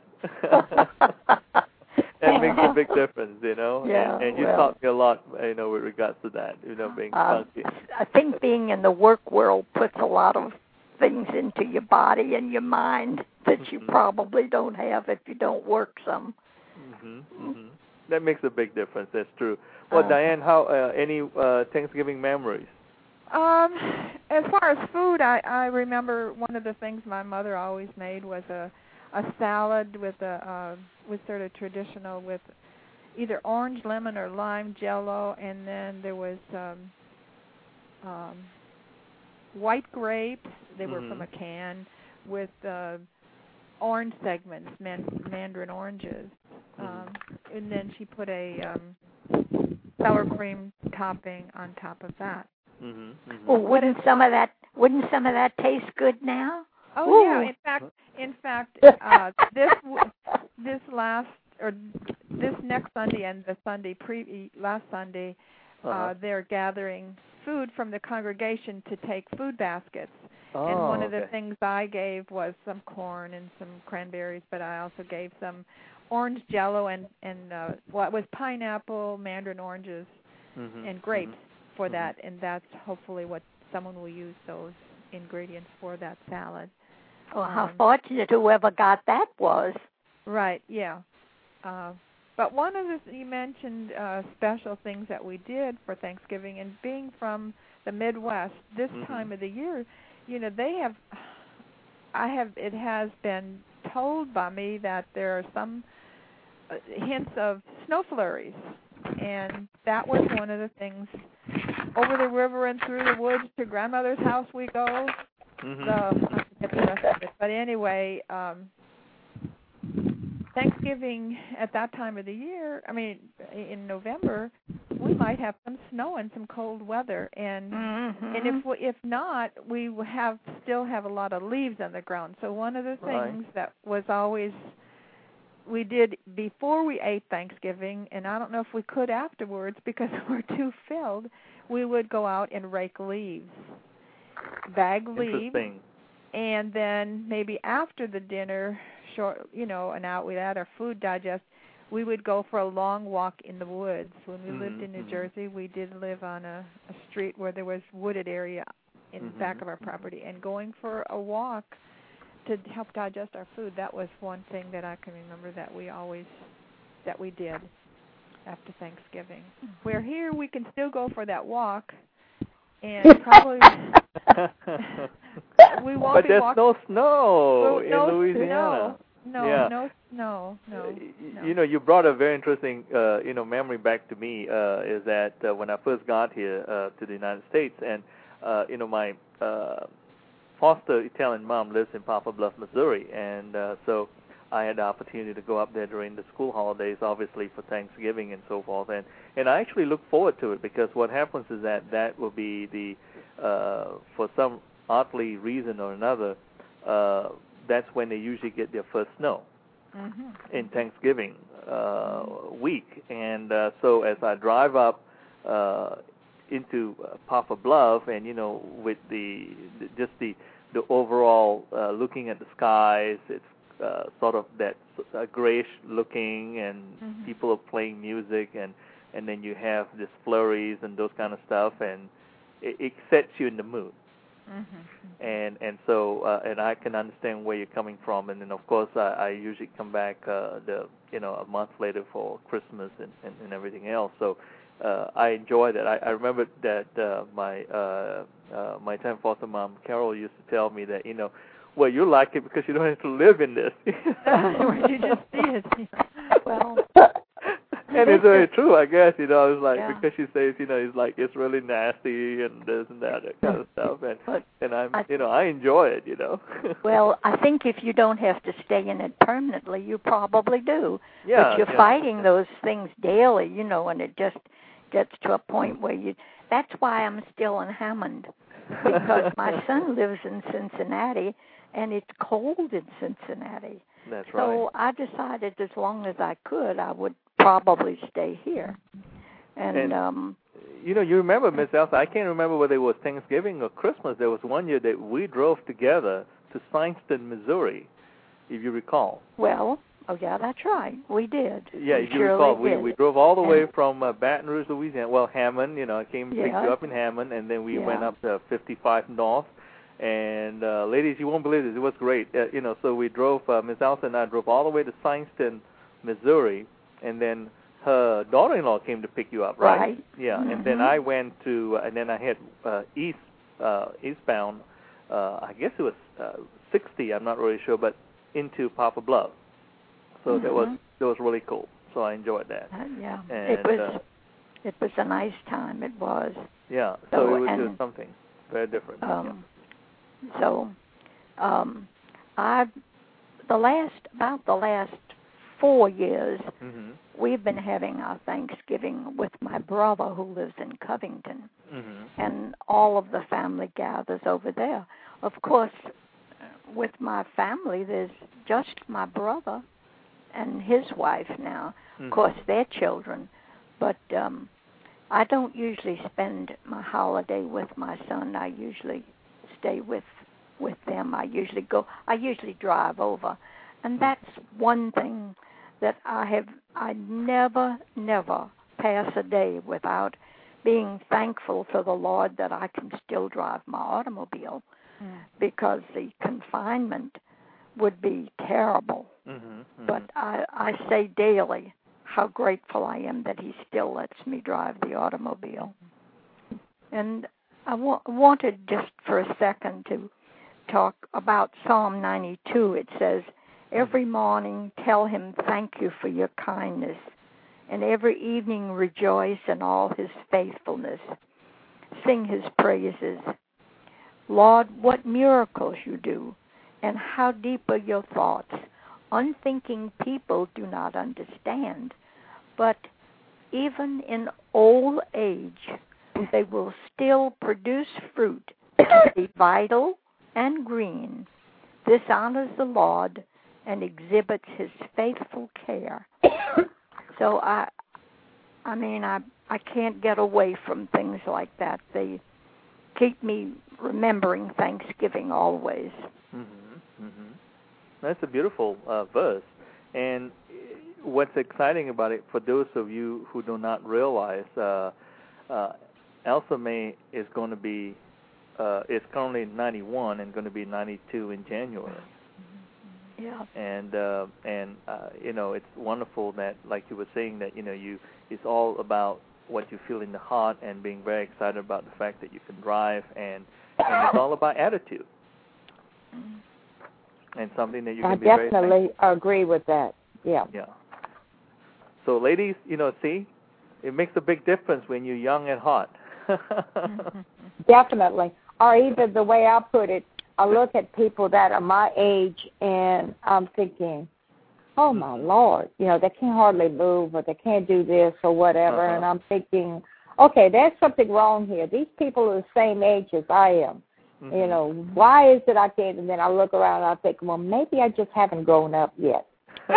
Speaker 2: That makes a big difference, you know.
Speaker 3: Yeah,
Speaker 2: and you taught me a lot, you know, with regards to that, you know, being spunky.
Speaker 3: I think being in the work world puts a lot of things into your body and your mind that you probably don't have if you don't work some.
Speaker 2: That makes a big difference. That's true. Well, Diane, how any Thanksgiving memories?
Speaker 4: As far as food, I remember one of the things my mother always made was a salad with sort of traditional with either orange, lemon, or lime Jell-O, and then there was white grapes. They were from a can with orange segments, mandarin oranges, and then she put a sour cream topping on top of that.
Speaker 3: Well, wouldn't some of that taste good now?
Speaker 4: Oh
Speaker 3: Ooh.
Speaker 4: Yeah, in fact, this next Sunday and the Sunday last Sunday, they're gathering food from the congregation to take food baskets. And one of the things I gave was some corn and some cranberries, but I also gave some orange Jell-O and what was pineapple, mandarin oranges, and grapes for that. And that's hopefully what someone will use those ingredients for that salad.
Speaker 3: Oh, how fortunate whoever got that was.
Speaker 4: Right, yeah. But one of the, you mentioned special things that we did for Thanksgiving, and being from the Midwest, this time of the year, you know, it has been told by me that there are some hints of snow flurries, and that was one of the things. Over the river and through the woods to grandmother's house we go. I forget the rest of it. But anyway, Thanksgiving at that time of the year, I mean, in November, we might have some snow and some cold weather, and if not, we still have a lot of leaves on the ground. So one of the things that was always we did before we ate Thanksgiving, and I don't know if we could afterwards because we're too filled, we would go out and rake leaves, bag leaves, and then maybe after the dinner, and out with that, our food digest, we would go for a long walk in the woods. When we lived in New Jersey, we did live on a street where there was wooded area in the back of our property, and going for a walk to help digest our food, that was one thing that I can remember that we did after Thanksgiving. Where here we can still go for that walk, and probably we won't
Speaker 2: be walking. But there's no snow in Louisiana.
Speaker 4: No snow.
Speaker 2: You know, you brought a very interesting, memory back to me. Is that when I first got here to the United States, and my foster Italian mom lives in Poplar Bluff, Missouri, and so I had the opportunity to go up there during the school holidays, obviously for Thanksgiving and so forth, and I actually look forward to it because what happens is that will be the for some oddly reason or another, that's when they usually get their first snow in Thanksgiving week, and so as I drive up into Poplar Bluff, and with the overall looking at the skies, it's sort of that grayish looking, and people are playing music, and then you have this flurries and those kind of stuff, and it sets you in the mood. And so and I can understand where you're coming from, and then of course I usually come back a month later for Christmas and everything else. So I enjoy that. I remember that my time foster mom Carol used to tell me that well, you like it because you don't have to live in this.
Speaker 3: You just see it. Well,
Speaker 2: and it's very true, I guess. It's like because she says, it's like it's really nasty and this and that kind of stuff, and I enjoy it.
Speaker 3: Well, I think if you don't have to stay in it permanently, you probably do.
Speaker 2: Yeah.
Speaker 3: But you're fighting those things daily, and it just gets to a point where you. That's why I'm still in Hammond, because my son lives in Cincinnati. And it's cold in Cincinnati.
Speaker 2: That's right.
Speaker 3: So I decided as long as I could, I would probably stay here. And
Speaker 2: you remember, Miss Elsa, I can't remember whether it was Thanksgiving or Christmas. There was one year that we drove together to Sineston, Missouri, if you recall.
Speaker 3: Well, yeah, that's right. We did.
Speaker 2: Yeah, if you recall, we drove all the way from Baton Rouge, Louisiana. Well, Hammond, I came to pick you up in Hammond, and then we went up to 55 North. And ladies, you won't believe this. It was great. So we drove. Miss Elsa and I drove all the way to Sineston, Missouri, and then her daughter-in-law came to pick you up, right?
Speaker 3: Right.
Speaker 2: Yeah. And then I went to, and then I had eastbound. I guess it was 60. I'm not really sure, but into Poplar Bluff. So that was really cool. So I enjoyed that.
Speaker 3: Yeah.
Speaker 2: And,
Speaker 3: it was a nice time. It was.
Speaker 2: Yeah. So it was just something very different.
Speaker 3: So, the last 4 years, we've been having our Thanksgiving with my brother who lives in Covington, and all of the family gathers over there. Of course, with my family, there's just my brother and his wife now. Of course, their children, but I don't usually spend my holiday with my son. I usually stay with them. I usually drive over, and that's one thing that I never pass a day without being thankful to the Lord that I can still drive my automobile, because the confinement would be terrible. But I say daily how grateful I am that he still lets me drive the automobile. And I wanted just for a second to talk about Psalm 92. It says, every morning tell him thank you for your kindness, and every evening rejoice in all his faithfulness. Sing his praises. Lord, what miracles you do, and how deep are your thoughts. Unthinking people do not understand, but even in old age, they will still produce fruit to be vital and green. This honors the Lord and exhibits his faithful care. So I can't get away from things like that. They keep me remembering Thanksgiving always.
Speaker 2: That's a beautiful verse. And what's exciting about it, for those of you who do not realize, Elsa May is going to be, is currently 91 and going to be 92 in January.
Speaker 3: Yeah.
Speaker 2: And it's wonderful that, like you were saying, that it's all about what you feel in the heart and being very excited about the fact that you can drive, and it's all about attitude. And something that you can be very thankful.
Speaker 1: I definitely agree with that. Yeah.
Speaker 2: Yeah. So, ladies, see, it makes a big difference when you're young and hot.
Speaker 1: Definitely. Or either the way I put it, I look at people that are my age, and I'm thinking, oh, my Lord, you know, they can't hardly move, or they can't do this or whatever, and I'm thinking, okay, there's something wrong here. These people are the same age as I am. You know, why is it I can't? And then I look around and I think, well, maybe I just haven't grown up yet.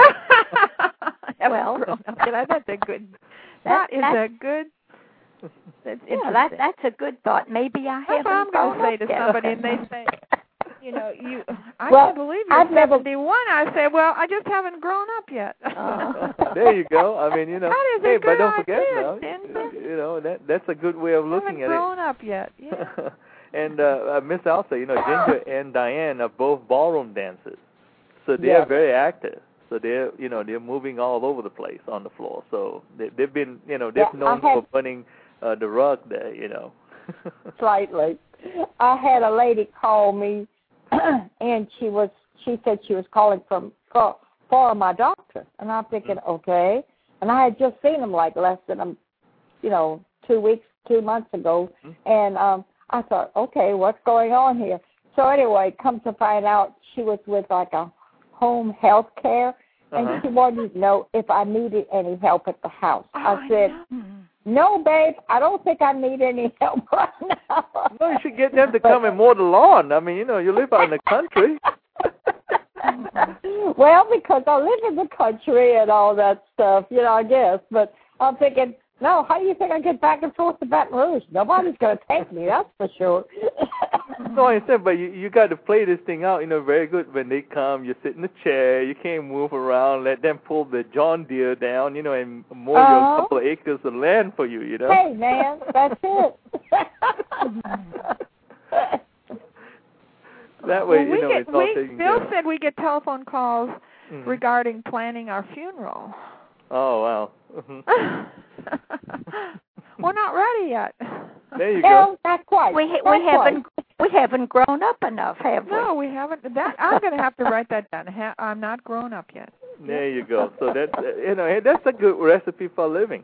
Speaker 4: Well, that's a good. That's a good. That's interesting.
Speaker 3: That's a good thought. Maybe I haven't.
Speaker 4: That's what I'm going to say to somebody, and they say, you know, I
Speaker 1: well,
Speaker 4: can't believe you're 71. I say, well, I just haven't grown up yet.
Speaker 2: There you go. I mean, you know,
Speaker 4: hey,
Speaker 2: but don't forget
Speaker 4: idea,
Speaker 2: now, you know, that's a good way of looking at it.
Speaker 4: Haven't grown up yet. Yeah.
Speaker 2: And Miss Elsa, you know, Ginger and Diane are both ballroom dancers, so they are very active. So they're, you know, they're moving all over the place on the floor. So they've been, you know, they're known for burning the rug there, you know.
Speaker 1: Slightly. I had a lady call me, and she said she was calling for my doctor, and I'm thinking, okay. And I had just seen him like less than 2 months ago, and I thought, okay, what's going on here? So anyway, come to find out, she was with like a home health care, and she wanted to know if I needed any help at the house. I said, no, babe, I don't think I need any help right now.
Speaker 2: No, you should get them to come and mow the lawn. I mean, you know, you live out in the country.
Speaker 1: Well, because I live in the country and all that stuff, you know, I guess. But I'm thinking, no, how do you think I get back and forth to Baton Rouge? Nobody's going to take me, that's for sure.
Speaker 2: No, I said, but you got to play this thing out, you know, very good. When they come, you sit in the chair, you can't move around, let them pull the John Deere down, you know, and mow your couple of acres of land for you, you know.
Speaker 1: Hey, man, that's it.
Speaker 2: That way, you know, it's all taken care of.
Speaker 4: Bill said we get telephone calls regarding planning our funeral.
Speaker 2: Oh, wow.
Speaker 4: We're not ready yet.
Speaker 2: There you
Speaker 1: go.
Speaker 2: go.
Speaker 1: Not quite.
Speaker 3: We haven't grown up enough, have we?
Speaker 4: No, we haven't. I'm going to have to write that down. I'm not grown up yet.
Speaker 2: There you go. So that's, you know, that's a good recipe for living.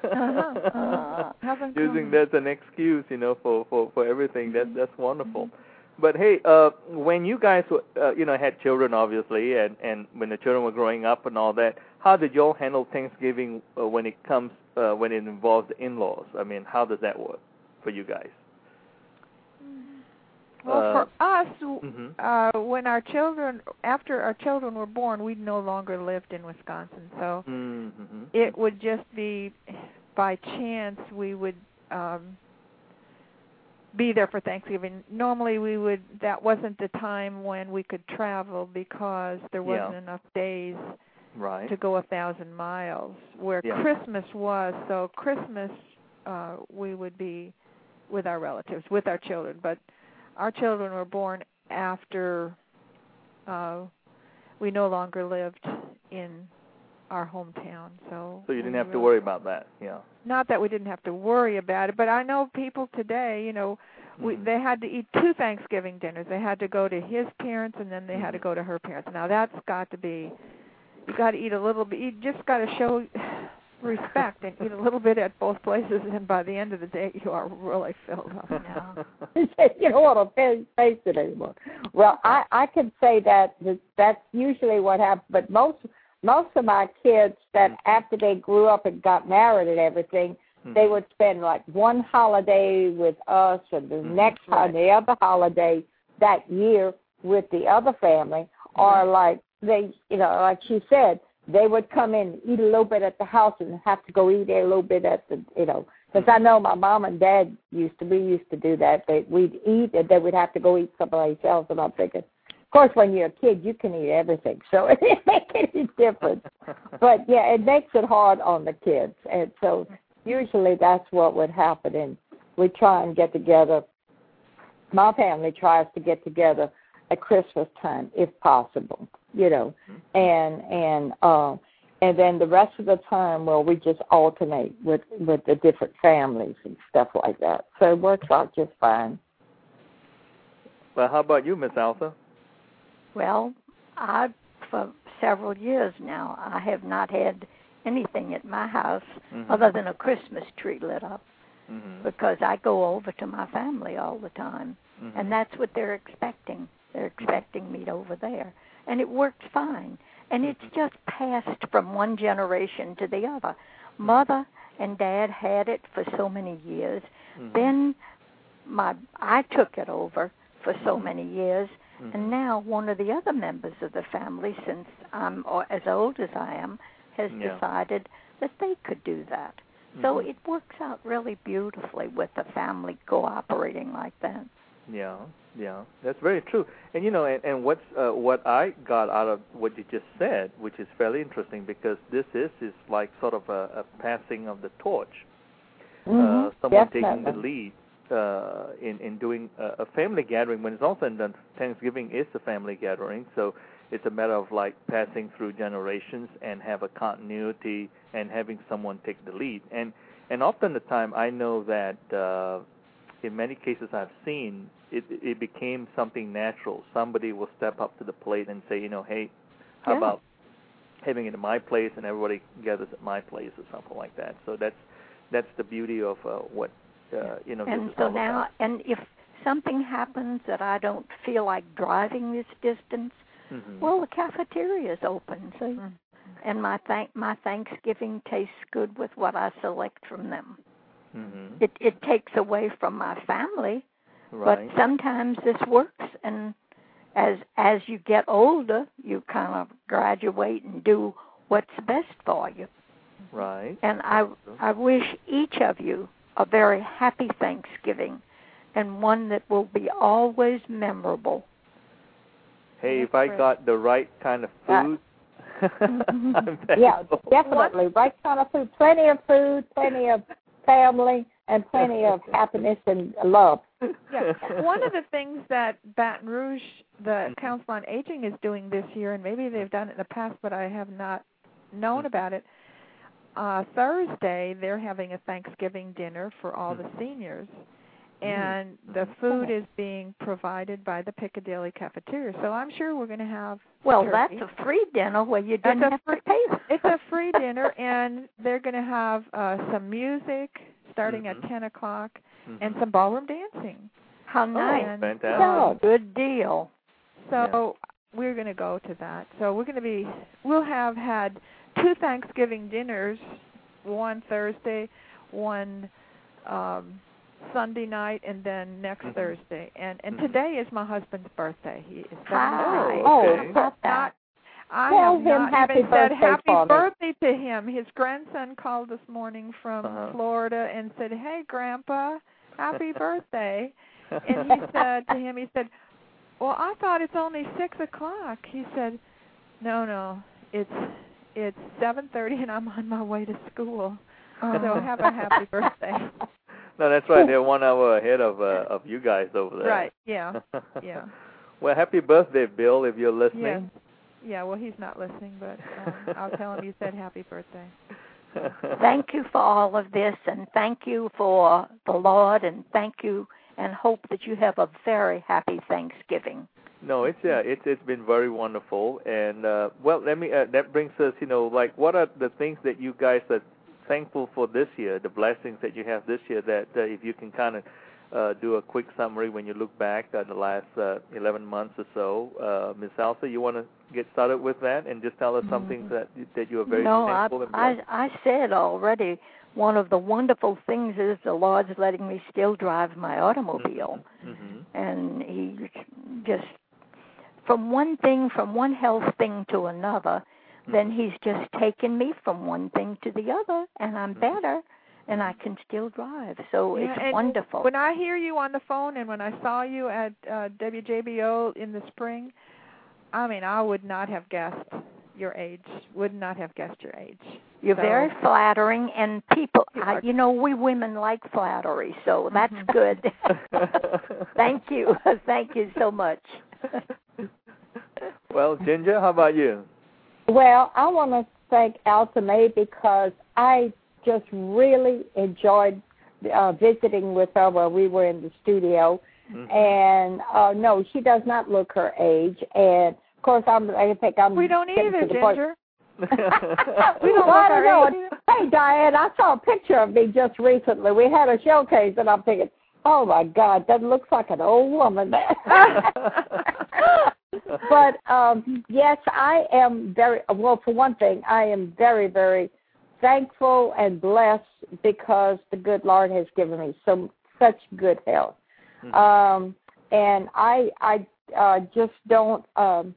Speaker 2: Using that as an excuse, you know, for everything. That's wonderful. But hey, when you guys, you know, had children, obviously, and when the children were growing up and all that, how did y'all handle Thanksgiving when it involves the in-laws? I mean, how does that work for you guys?
Speaker 4: Well, for us, when after our children were born, we no longer lived in Wisconsin, so it would just be by chance we would be there for Thanksgiving. Normally that wasn't the time when we could travel because there wasn't enough days to go 1,000 miles, where Christmas was. So Christmas we would be with our relatives, with our children, but our children were born after we no longer lived in our hometown. So
Speaker 2: you didn't have to worry about that, yeah.
Speaker 4: Not that we didn't have to worry about it, but I know people today, you know, they had to eat 2 Thanksgiving dinners. They had to go to his parents, and then they had to go to her parents. Now, that's got to be, you got to eat a little bit. You just got to show respect and eat a little bit at both places, and by the end of the day, you are really filled up now.
Speaker 1: You don't want to face it anymore. Well, I can say that's usually what happens, but most of my kids, that after they grew up and got married and everything, they would spend like one holiday with us, and the next the other holiday that year with the other family, or like they, you know, like she said, they would come in, eat a little bit at the house, and have to go eat a little bit at the, you know, because I know my mom and dad used to do that. We'd eat, and then we'd have to go eat someplace else, and I'm thinking, of course, when you're a kid, you can eat everything, so it didn't make any difference. But, yeah, it makes it hard on the kids. And so usually that's what would happen, and we try and get together. My family tries to get together at Christmas time, if possible, you know. And then the rest of the time, well, we just alternate with the different families and stuff like that. So it works out just fine.
Speaker 2: Well, how about you, Miss Alpha?
Speaker 3: Well, for several years now, I have not had anything at my house other than a Christmas tree lit up. because I go over to my family all the time, and that's what they're expecting. They're expecting me over there, and it works fine. And it's just passed from one generation to the other. Mother and Dad had it for so many years. Then I took it over for so many years, and now one of the other members of the family, since I'm as old as I am, has decided that they could do that. So it works out really beautifully with the family cooperating like that.
Speaker 2: Yeah, that's very true. And you know, and what I got out of what you just said, which is fairly interesting, because this is like sort of a passing of the torch. Someone taking the lead in doing a family gathering. When it's all said and done, Thanksgiving is a family gathering, so it's a matter of like passing through generations and have a continuity and having someone take the lead. And often the time, I know that in many cases I've seen, it became something natural. Somebody will step up to the plate and say, you know, hey, how about having it at my place and everybody gathers at my place or something like that. So that's the beauty of what you know.
Speaker 3: And so now, about. And if something happens that I don't feel like driving this distance, well, the cafeteria is open, so and my Thanksgiving tastes good with what I select from them. It takes away from my family, but sometimes this works. And as you get older, you kind of graduate and do what's best for you.
Speaker 2: Right.
Speaker 3: And I wish each of you a very happy Thanksgiving, and one that will be always memorable.
Speaker 2: Hey, if I got the right kind of food,
Speaker 1: yeah, definitely. Right kind of food. Plenty of food, plenty of family, and plenty of happiness and love.
Speaker 4: Yeah. One of the things that Baton Rouge, the Council on Aging, is doing this year, and maybe they've done it in the past, but I have not known about it. Thursday, they're having a Thanksgiving dinner for all the seniors, and the food is being provided by the Piccadilly Cafeteria. So I'm sure we're going to have turkey.
Speaker 3: That's a free dinner where you didn't have to pay.
Speaker 4: It's a free dinner, and they're going to have some music starting at 10 o'clock and some ballroom dancing.
Speaker 3: How nice.
Speaker 2: Fantastic.
Speaker 3: Oh, good deal.
Speaker 4: So we're going to go to that. So we'll have had 2 Thanksgiving dinners, one Thursday, one Sunday night, and then next Thursday. And today is my husband's birthday. He is 75.
Speaker 3: Hi. About that.
Speaker 4: I
Speaker 1: Tell
Speaker 4: have not
Speaker 1: happy
Speaker 4: even said
Speaker 1: birthday,
Speaker 4: happy
Speaker 1: Father.
Speaker 4: birthday to him. His grandson called this morning from Florida and said, "Hey, Grandpa, happy birthday." And he said to him, he said, "Well, I thought it's only 6 o'clock." He said, No, it's 7:30 and I'm on my way to school. So have a happy birthday.
Speaker 2: No, that's right. They're 1 hour ahead of you guys over there.
Speaker 4: Right. Yeah.
Speaker 2: Well, happy birthday, Bill, if you're listening.
Speaker 4: Yeah. Well, he's not listening, but I'll tell him you said happy birthday.
Speaker 3: Thank you for all of this, and thank you for the Lord, and thank you, and hope that you have a very happy Thanksgiving.
Speaker 2: No, it's been very wonderful, and well, let me that brings us, like, what are the things that you guys are thankful for this year, the blessings that you have this year, that if you can kind of do a quick summary when you look back at the last 11 months or so. Ms. Elsa, you want to get started with that and just tell us something that you are very thankful for?
Speaker 3: I said already, one of the wonderful things is the Lord's letting me still drive my automobile. And he just, from one health thing to another, then he's just taken me from one thing to the other, and I'm better, and I can still drive. So it's wonderful.
Speaker 4: When I hear you on the phone and when I saw you at WJBO in the spring, I mean, I would not have guessed your age. Would not have guessed your age.
Speaker 3: You're very flattering, and people, we women like flattery, so that's good. Thank you. Thank you so much.
Speaker 2: Well, Ginger, how about you?
Speaker 1: Well, I want to thank Elsa May because I just really enjoyed visiting with her while we were in the studio. And no, she does not look her age. And of course, I think I'm.
Speaker 4: We don't either, Ginger.
Speaker 1: We don't look her age. Hey, Diane, I saw a picture of me just recently. We had a showcase, and I'm thinking, oh, my God, that looks like an old woman there. But, yes, I am well, for one thing, I am very, very thankful and blessed because the good Lord has given me such good health. Mm-hmm. And I just don't,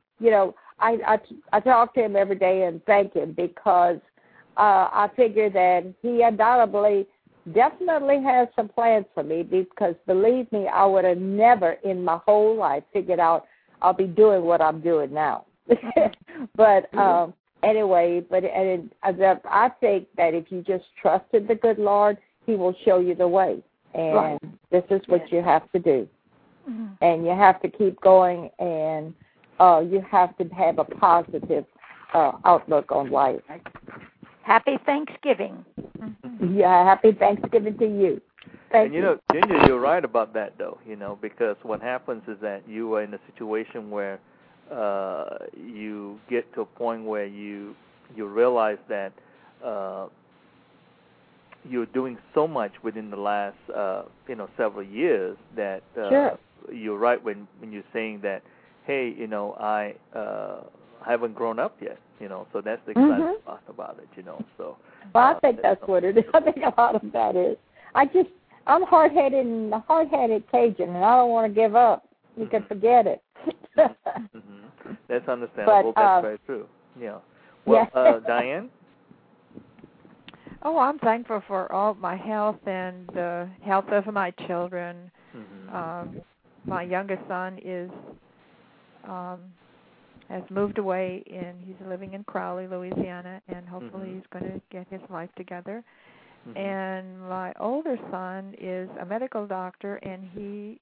Speaker 1: I talk to him every day and thank him because I figure that he undoubtedly definitely has some plans for me because, believe me, I would have never in my whole life figured out I'll be doing what I'm doing now. But anyway, I think that if you just trusted the good Lord, he will show you the way. And this is what you have to do. Mm-hmm. And you have to keep going, and you have to have a positive outlook on life.
Speaker 3: Happy Thanksgiving.
Speaker 1: Mm-hmm. Yeah, happy Thanksgiving to you. Thank you.
Speaker 2: Ginger, you're right about that, though, because what happens is that you are in a situation where you get to a point where you realize that you're doing so much within the last, several years that
Speaker 1: sure.
Speaker 2: You're right when you're saying that, hey, I haven't grown up yet, so that's the exciting part about it, so.
Speaker 1: Well, I think that's what it is. I think a lot of that is. I'm hard-headed Cajun, and I don't want to give up. You can forget it.
Speaker 2: That's understandable. That's very true. Yeah. Well,
Speaker 1: yeah.
Speaker 2: Diane?
Speaker 4: Oh, I'm thankful for all my health and the health of my children. Mm-hmm. My youngest son has moved away, and he's living in Crowley, Louisiana, and hopefully he's going to get his life together. Mm-hmm. And my older son is a medical doctor, and he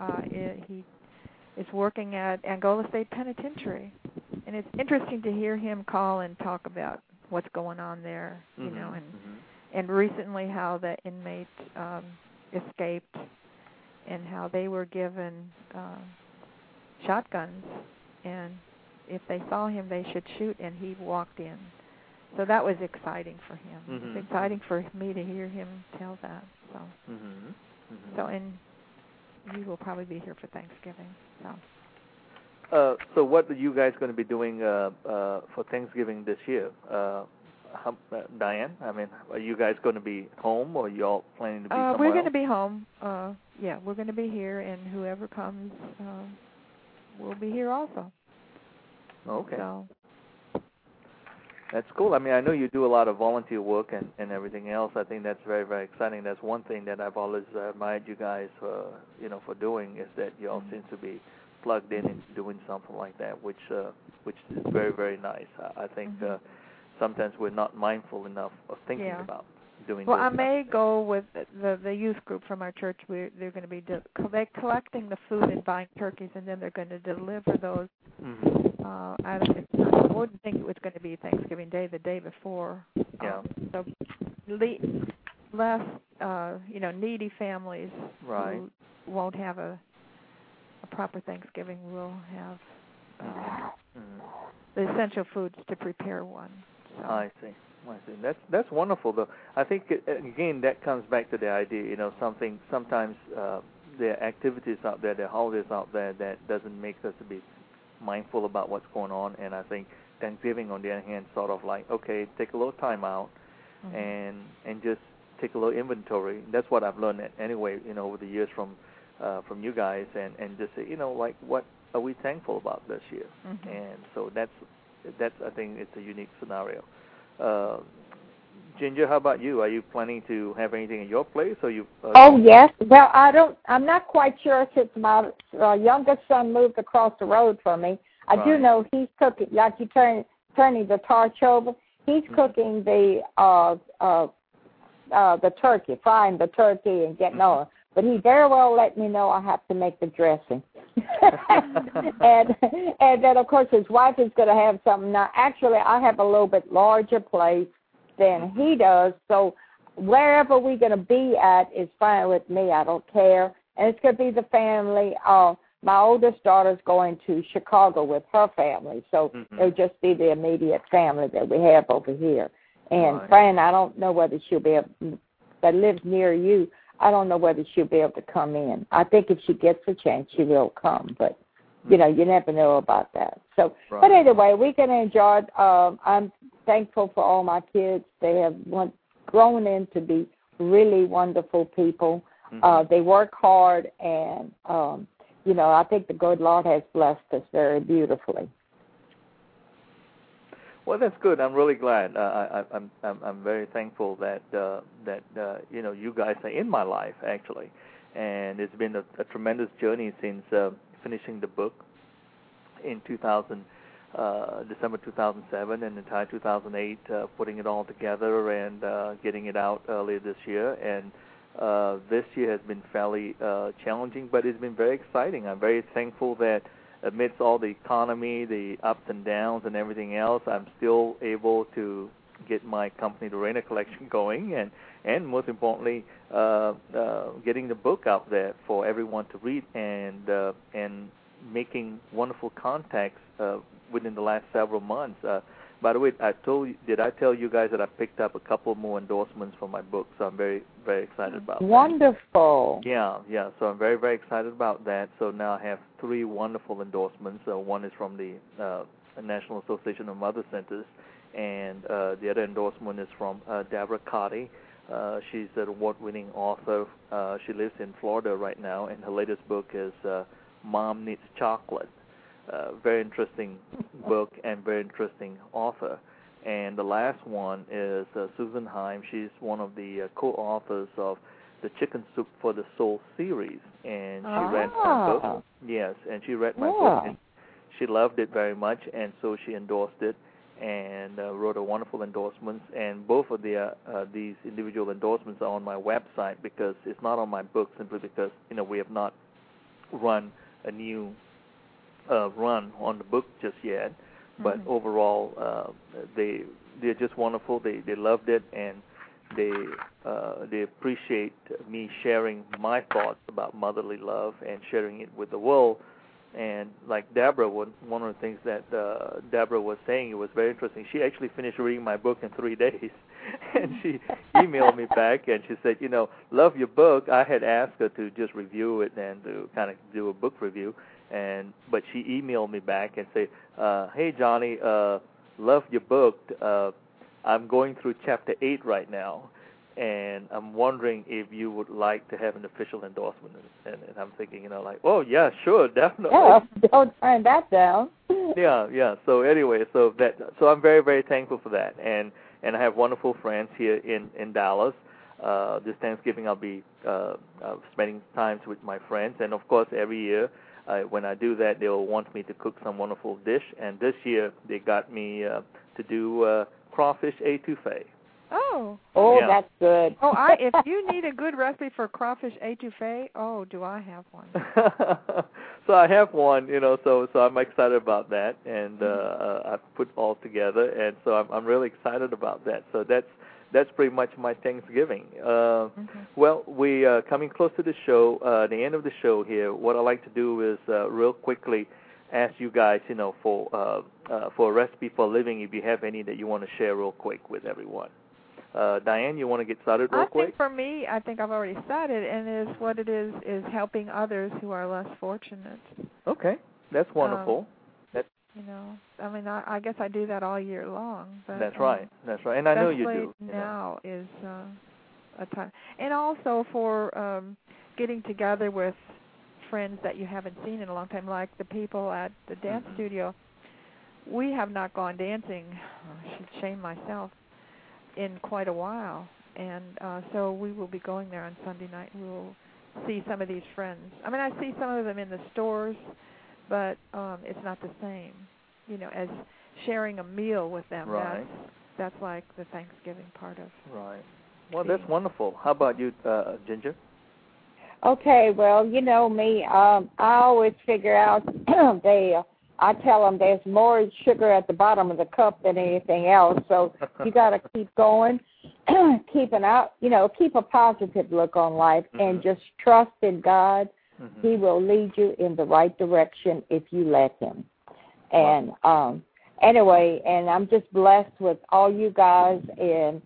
Speaker 4: is working at Angola State Penitentiary. And it's interesting to hear him call and talk about what's going on there, and recently how the inmate escaped and how they were given shotguns, and if they saw him, they should shoot, and he walked in. So that was exciting for him. Mm-hmm. It's exciting for me to hear him tell that. So, so and you will probably be here for Thanksgiving.
Speaker 2: So what are you guys going to be doing for Thanksgiving this year? Diane, are you guys going to be home, or are you all planning to be somewhere
Speaker 4: We're going
Speaker 2: else?
Speaker 4: to be home. We're going to be here, and whoever comes will be here also.
Speaker 2: Okay.
Speaker 4: So.
Speaker 2: That's cool. I know you do a lot of volunteer work and everything else. I think that's very, very exciting. That's one thing that I've always admired you guys for doing, is that you all seem to be plugged in and doing something like that, which is very, very nice. I think sometimes we're not mindful enough of thinking about doing.
Speaker 4: Well, I may go with the youth group from our church. They're going to be collecting the food and buying turkeys, and then they're going to deliver those. I wouldn't think it was going to be Thanksgiving Day, the day before.
Speaker 2: Yeah.
Speaker 4: So less, needy families who won't have a proper Thanksgiving will have the essential foods to prepare one. So.
Speaker 2: I see. That's wonderful, though. I think again that comes back to the idea. Sometimes there are activities out there, there are holidays out there that doesn't make us to be mindful about what's going on. And I think Thanksgiving, on the other hand, sort of like, okay, take a little time out and just take a little inventory. That's what I've learned anyway, over the years from you guys, and just say, like, what are we thankful about this year? And so that's I think it's a unique scenario. Ginger, how about you? Are you planning to have anything in your place, or you?
Speaker 1: Oh yes. Well, I'm not quite sure since my youngest son moved across the road from me. I do know he's cooking. Like you turning the torch over. He's cooking the turkey, frying the turkey and getting on. But he very well let me know I have to make the dressing. and then, of course, his wife is going to have something. Now, actually, I have a little bit larger place than he does, so wherever we're going to be at is fine with me. I don't care. And it's going to be the family. My oldest daughter's going to Chicago with her family, so it'll just be the immediate family that we have over here. And
Speaker 2: right.
Speaker 1: Fran, I don't know whether she'll be able, that lives near you, I don't know whether she'll be able to come in. I think if she gets a chance, she will come, but, you know, you never know about that. So,
Speaker 2: right.
Speaker 1: But anyway, we can enjoy it. I'm thankful for all my kids. They have grown into be really wonderful people. They work hard, and, you know, I think the good Lord has blessed us very beautifully.
Speaker 2: Well, that's good. I'm really glad. I'm very thankful that you know, you guys are in my life, actually, and it's been a tremendous journey since finishing the book in December 2007 and entire 2008, putting it all together and getting it out earlier this year. And this year has been fairly challenging, but it's been very exciting. I'm very thankful that amidst all the economy, the ups and downs and everything else, I'm still able to get my company, the Rayner Collection, going, and most importantly, getting the book out there for everyone to read, and making wonderful contacts within the last several months. By the way, did I tell you guys that I picked up a couple more endorsements for my book? So I'm very, very excited about that.
Speaker 1: Wonderful.
Speaker 2: Yeah. So I'm very, very excited about that. So now I have 3 wonderful endorsements. One is from the National Association of Mother Centers, and the other endorsement is from Deborah Cotty. She's an award-winning author. She lives in Florida right now, and her latest book is Mom Needs Chocolate. Very interesting book and very interesting author. And the last one is Susan Heim. She's one of the co-authors of the Chicken Soup for the Soul series, and she read my book. Yes, and she read my book, and she loved it very much, and so she endorsed it and wrote a wonderful endorsement. And both of these individual endorsements are on my website, because it's not on my book simply because, you know, we have not run a new run on the book just yet, but overall they're just wonderful. They loved it, and they appreciate me sharing my thoughts about motherly love and sharing it with the world. And like Deborah, one of the things that Deborah was saying, it was very interesting. She actually finished reading my book in 3 days, and she emailed me back, and she said, you know, love your book. I had asked her to just review it and to kind of do a book review, but she emailed me back and said, hey, Johnny, love your book. I'm going through chapter 8 right now, and I'm wondering if you would like to have an official endorsement. And I'm thinking, you know, like, oh, yeah, sure, definitely.
Speaker 1: Yeah, don't turn that down.
Speaker 2: Yeah. So anyway, so I'm very, very thankful for that. And I have wonderful friends here in Dallas. This Thanksgiving I'll be spending time with my friends. And, of course, every year when I do that, they'll want me to cook some wonderful dish. And this year they got me to do crawfish etouffee.
Speaker 4: Oh,
Speaker 2: yeah.
Speaker 1: That's good.
Speaker 4: If you need a good recipe for crawfish etouffee, do I have one?
Speaker 2: So I have one, you know, so I'm excited about that, and I put all together, and so I'm really excited about that. So that's pretty much my Thanksgiving. Well, we coming close to the show, the end of the show here. What I like to do is real quickly ask you guys, you know, for a recipe for a living, if you have any that you want to share real quick with everyone. Diane, you want to get started real quick?
Speaker 4: I think for me, I've already started, and what it is helping others who are less fortunate.
Speaker 2: Okay, that's wonderful.
Speaker 4: You know, I mean, I guess I do that all year long. But,
Speaker 2: that's right, and I know you do.
Speaker 4: Now is a time, and also for getting together with friends that you haven't seen in a long time, like the people at the dance studio. We have not gone dancing. I should shame myself. In quite a while, and so we will be going there on Sunday night. We'll see some of these friends. I mean, I see some of them in the stores, but it's not the same, you know, as sharing a meal with them.
Speaker 2: Right.
Speaker 4: That's like the Thanksgiving part of.
Speaker 2: Right. Well, that's wonderful. How about you, Ginger?
Speaker 1: Okay, well, you know me. I always figure out I tell them there's more sugar at the bottom of the cup than anything else. So you got to keep going, keep a positive look on life, and just trust in God. He will lead you in the right direction if you let him. And anyway, and I'm just blessed with all you guys, and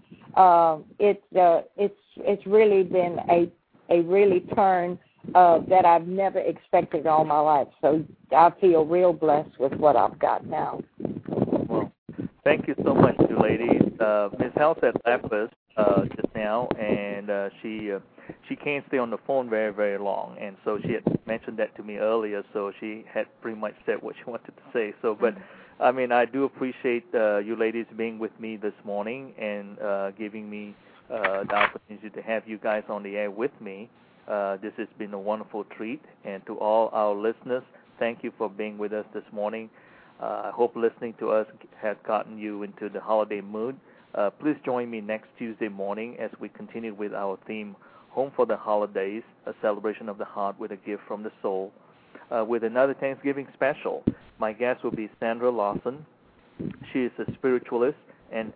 Speaker 1: it's really been a really turn that I've never expected all my life. So I feel real blessed with what I've got now.
Speaker 2: Well, thank you so much, you ladies. Ms. House had left us just now, and she can't stay on the phone very, very long, and so she had mentioned that to me earlier, so she had pretty much said what she wanted to say. So, but, I mean, I do appreciate you ladies being with me this morning and giving me the opportunity to have you guys on the air with me. This has been a wonderful treat, and to all our listeners, thank you for being with us this morning. I hope listening to us has gotten you into the holiday mood. Please join me next Tuesday morning as we continue with our theme, Home for the Holidays, a celebration of the heart with a gift from the soul, with another Thanksgiving special. My guest will be Sandra Lawson. She is a spiritualist and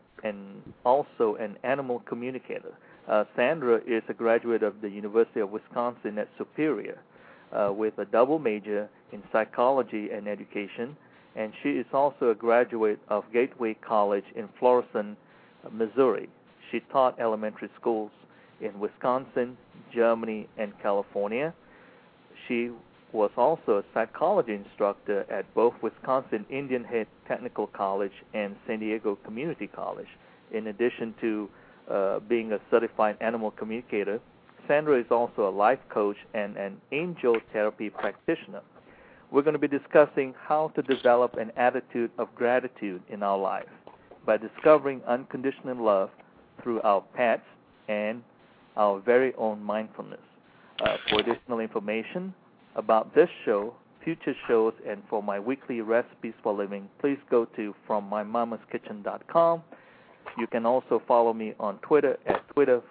Speaker 2: also an animal communicator. Sandra is a graduate of the University of Wisconsin at Superior with a double major in psychology and education, and she is also a graduate of Gateway College in Florissant, Missouri. She taught elementary schools in Wisconsin, Germany, and California. She was also a psychology instructor at both Wisconsin Indian Head Technical College and San Diego Community College. In addition to being a certified animal communicator, Sandra is also a life coach and an angel therapy practitioner. We're going to be discussing how to develop an attitude of gratitude in our life by discovering unconditional love through our pets and our very own mindfulness. For additional information about this show, future shows, and for my weekly recipes for living, please go to FromMyMamasKitchen.com. You can also follow me on Twitter at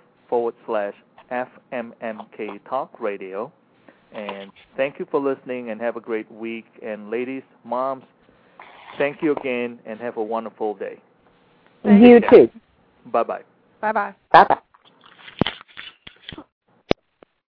Speaker 2: Twitter/FMMK Talk Radio. And thank you for listening, and have a great week. And ladies, moms, thank you again, and have a wonderful day.
Speaker 1: You too.
Speaker 2: Bye-bye.
Speaker 4: Bye-bye.
Speaker 1: Bye-bye.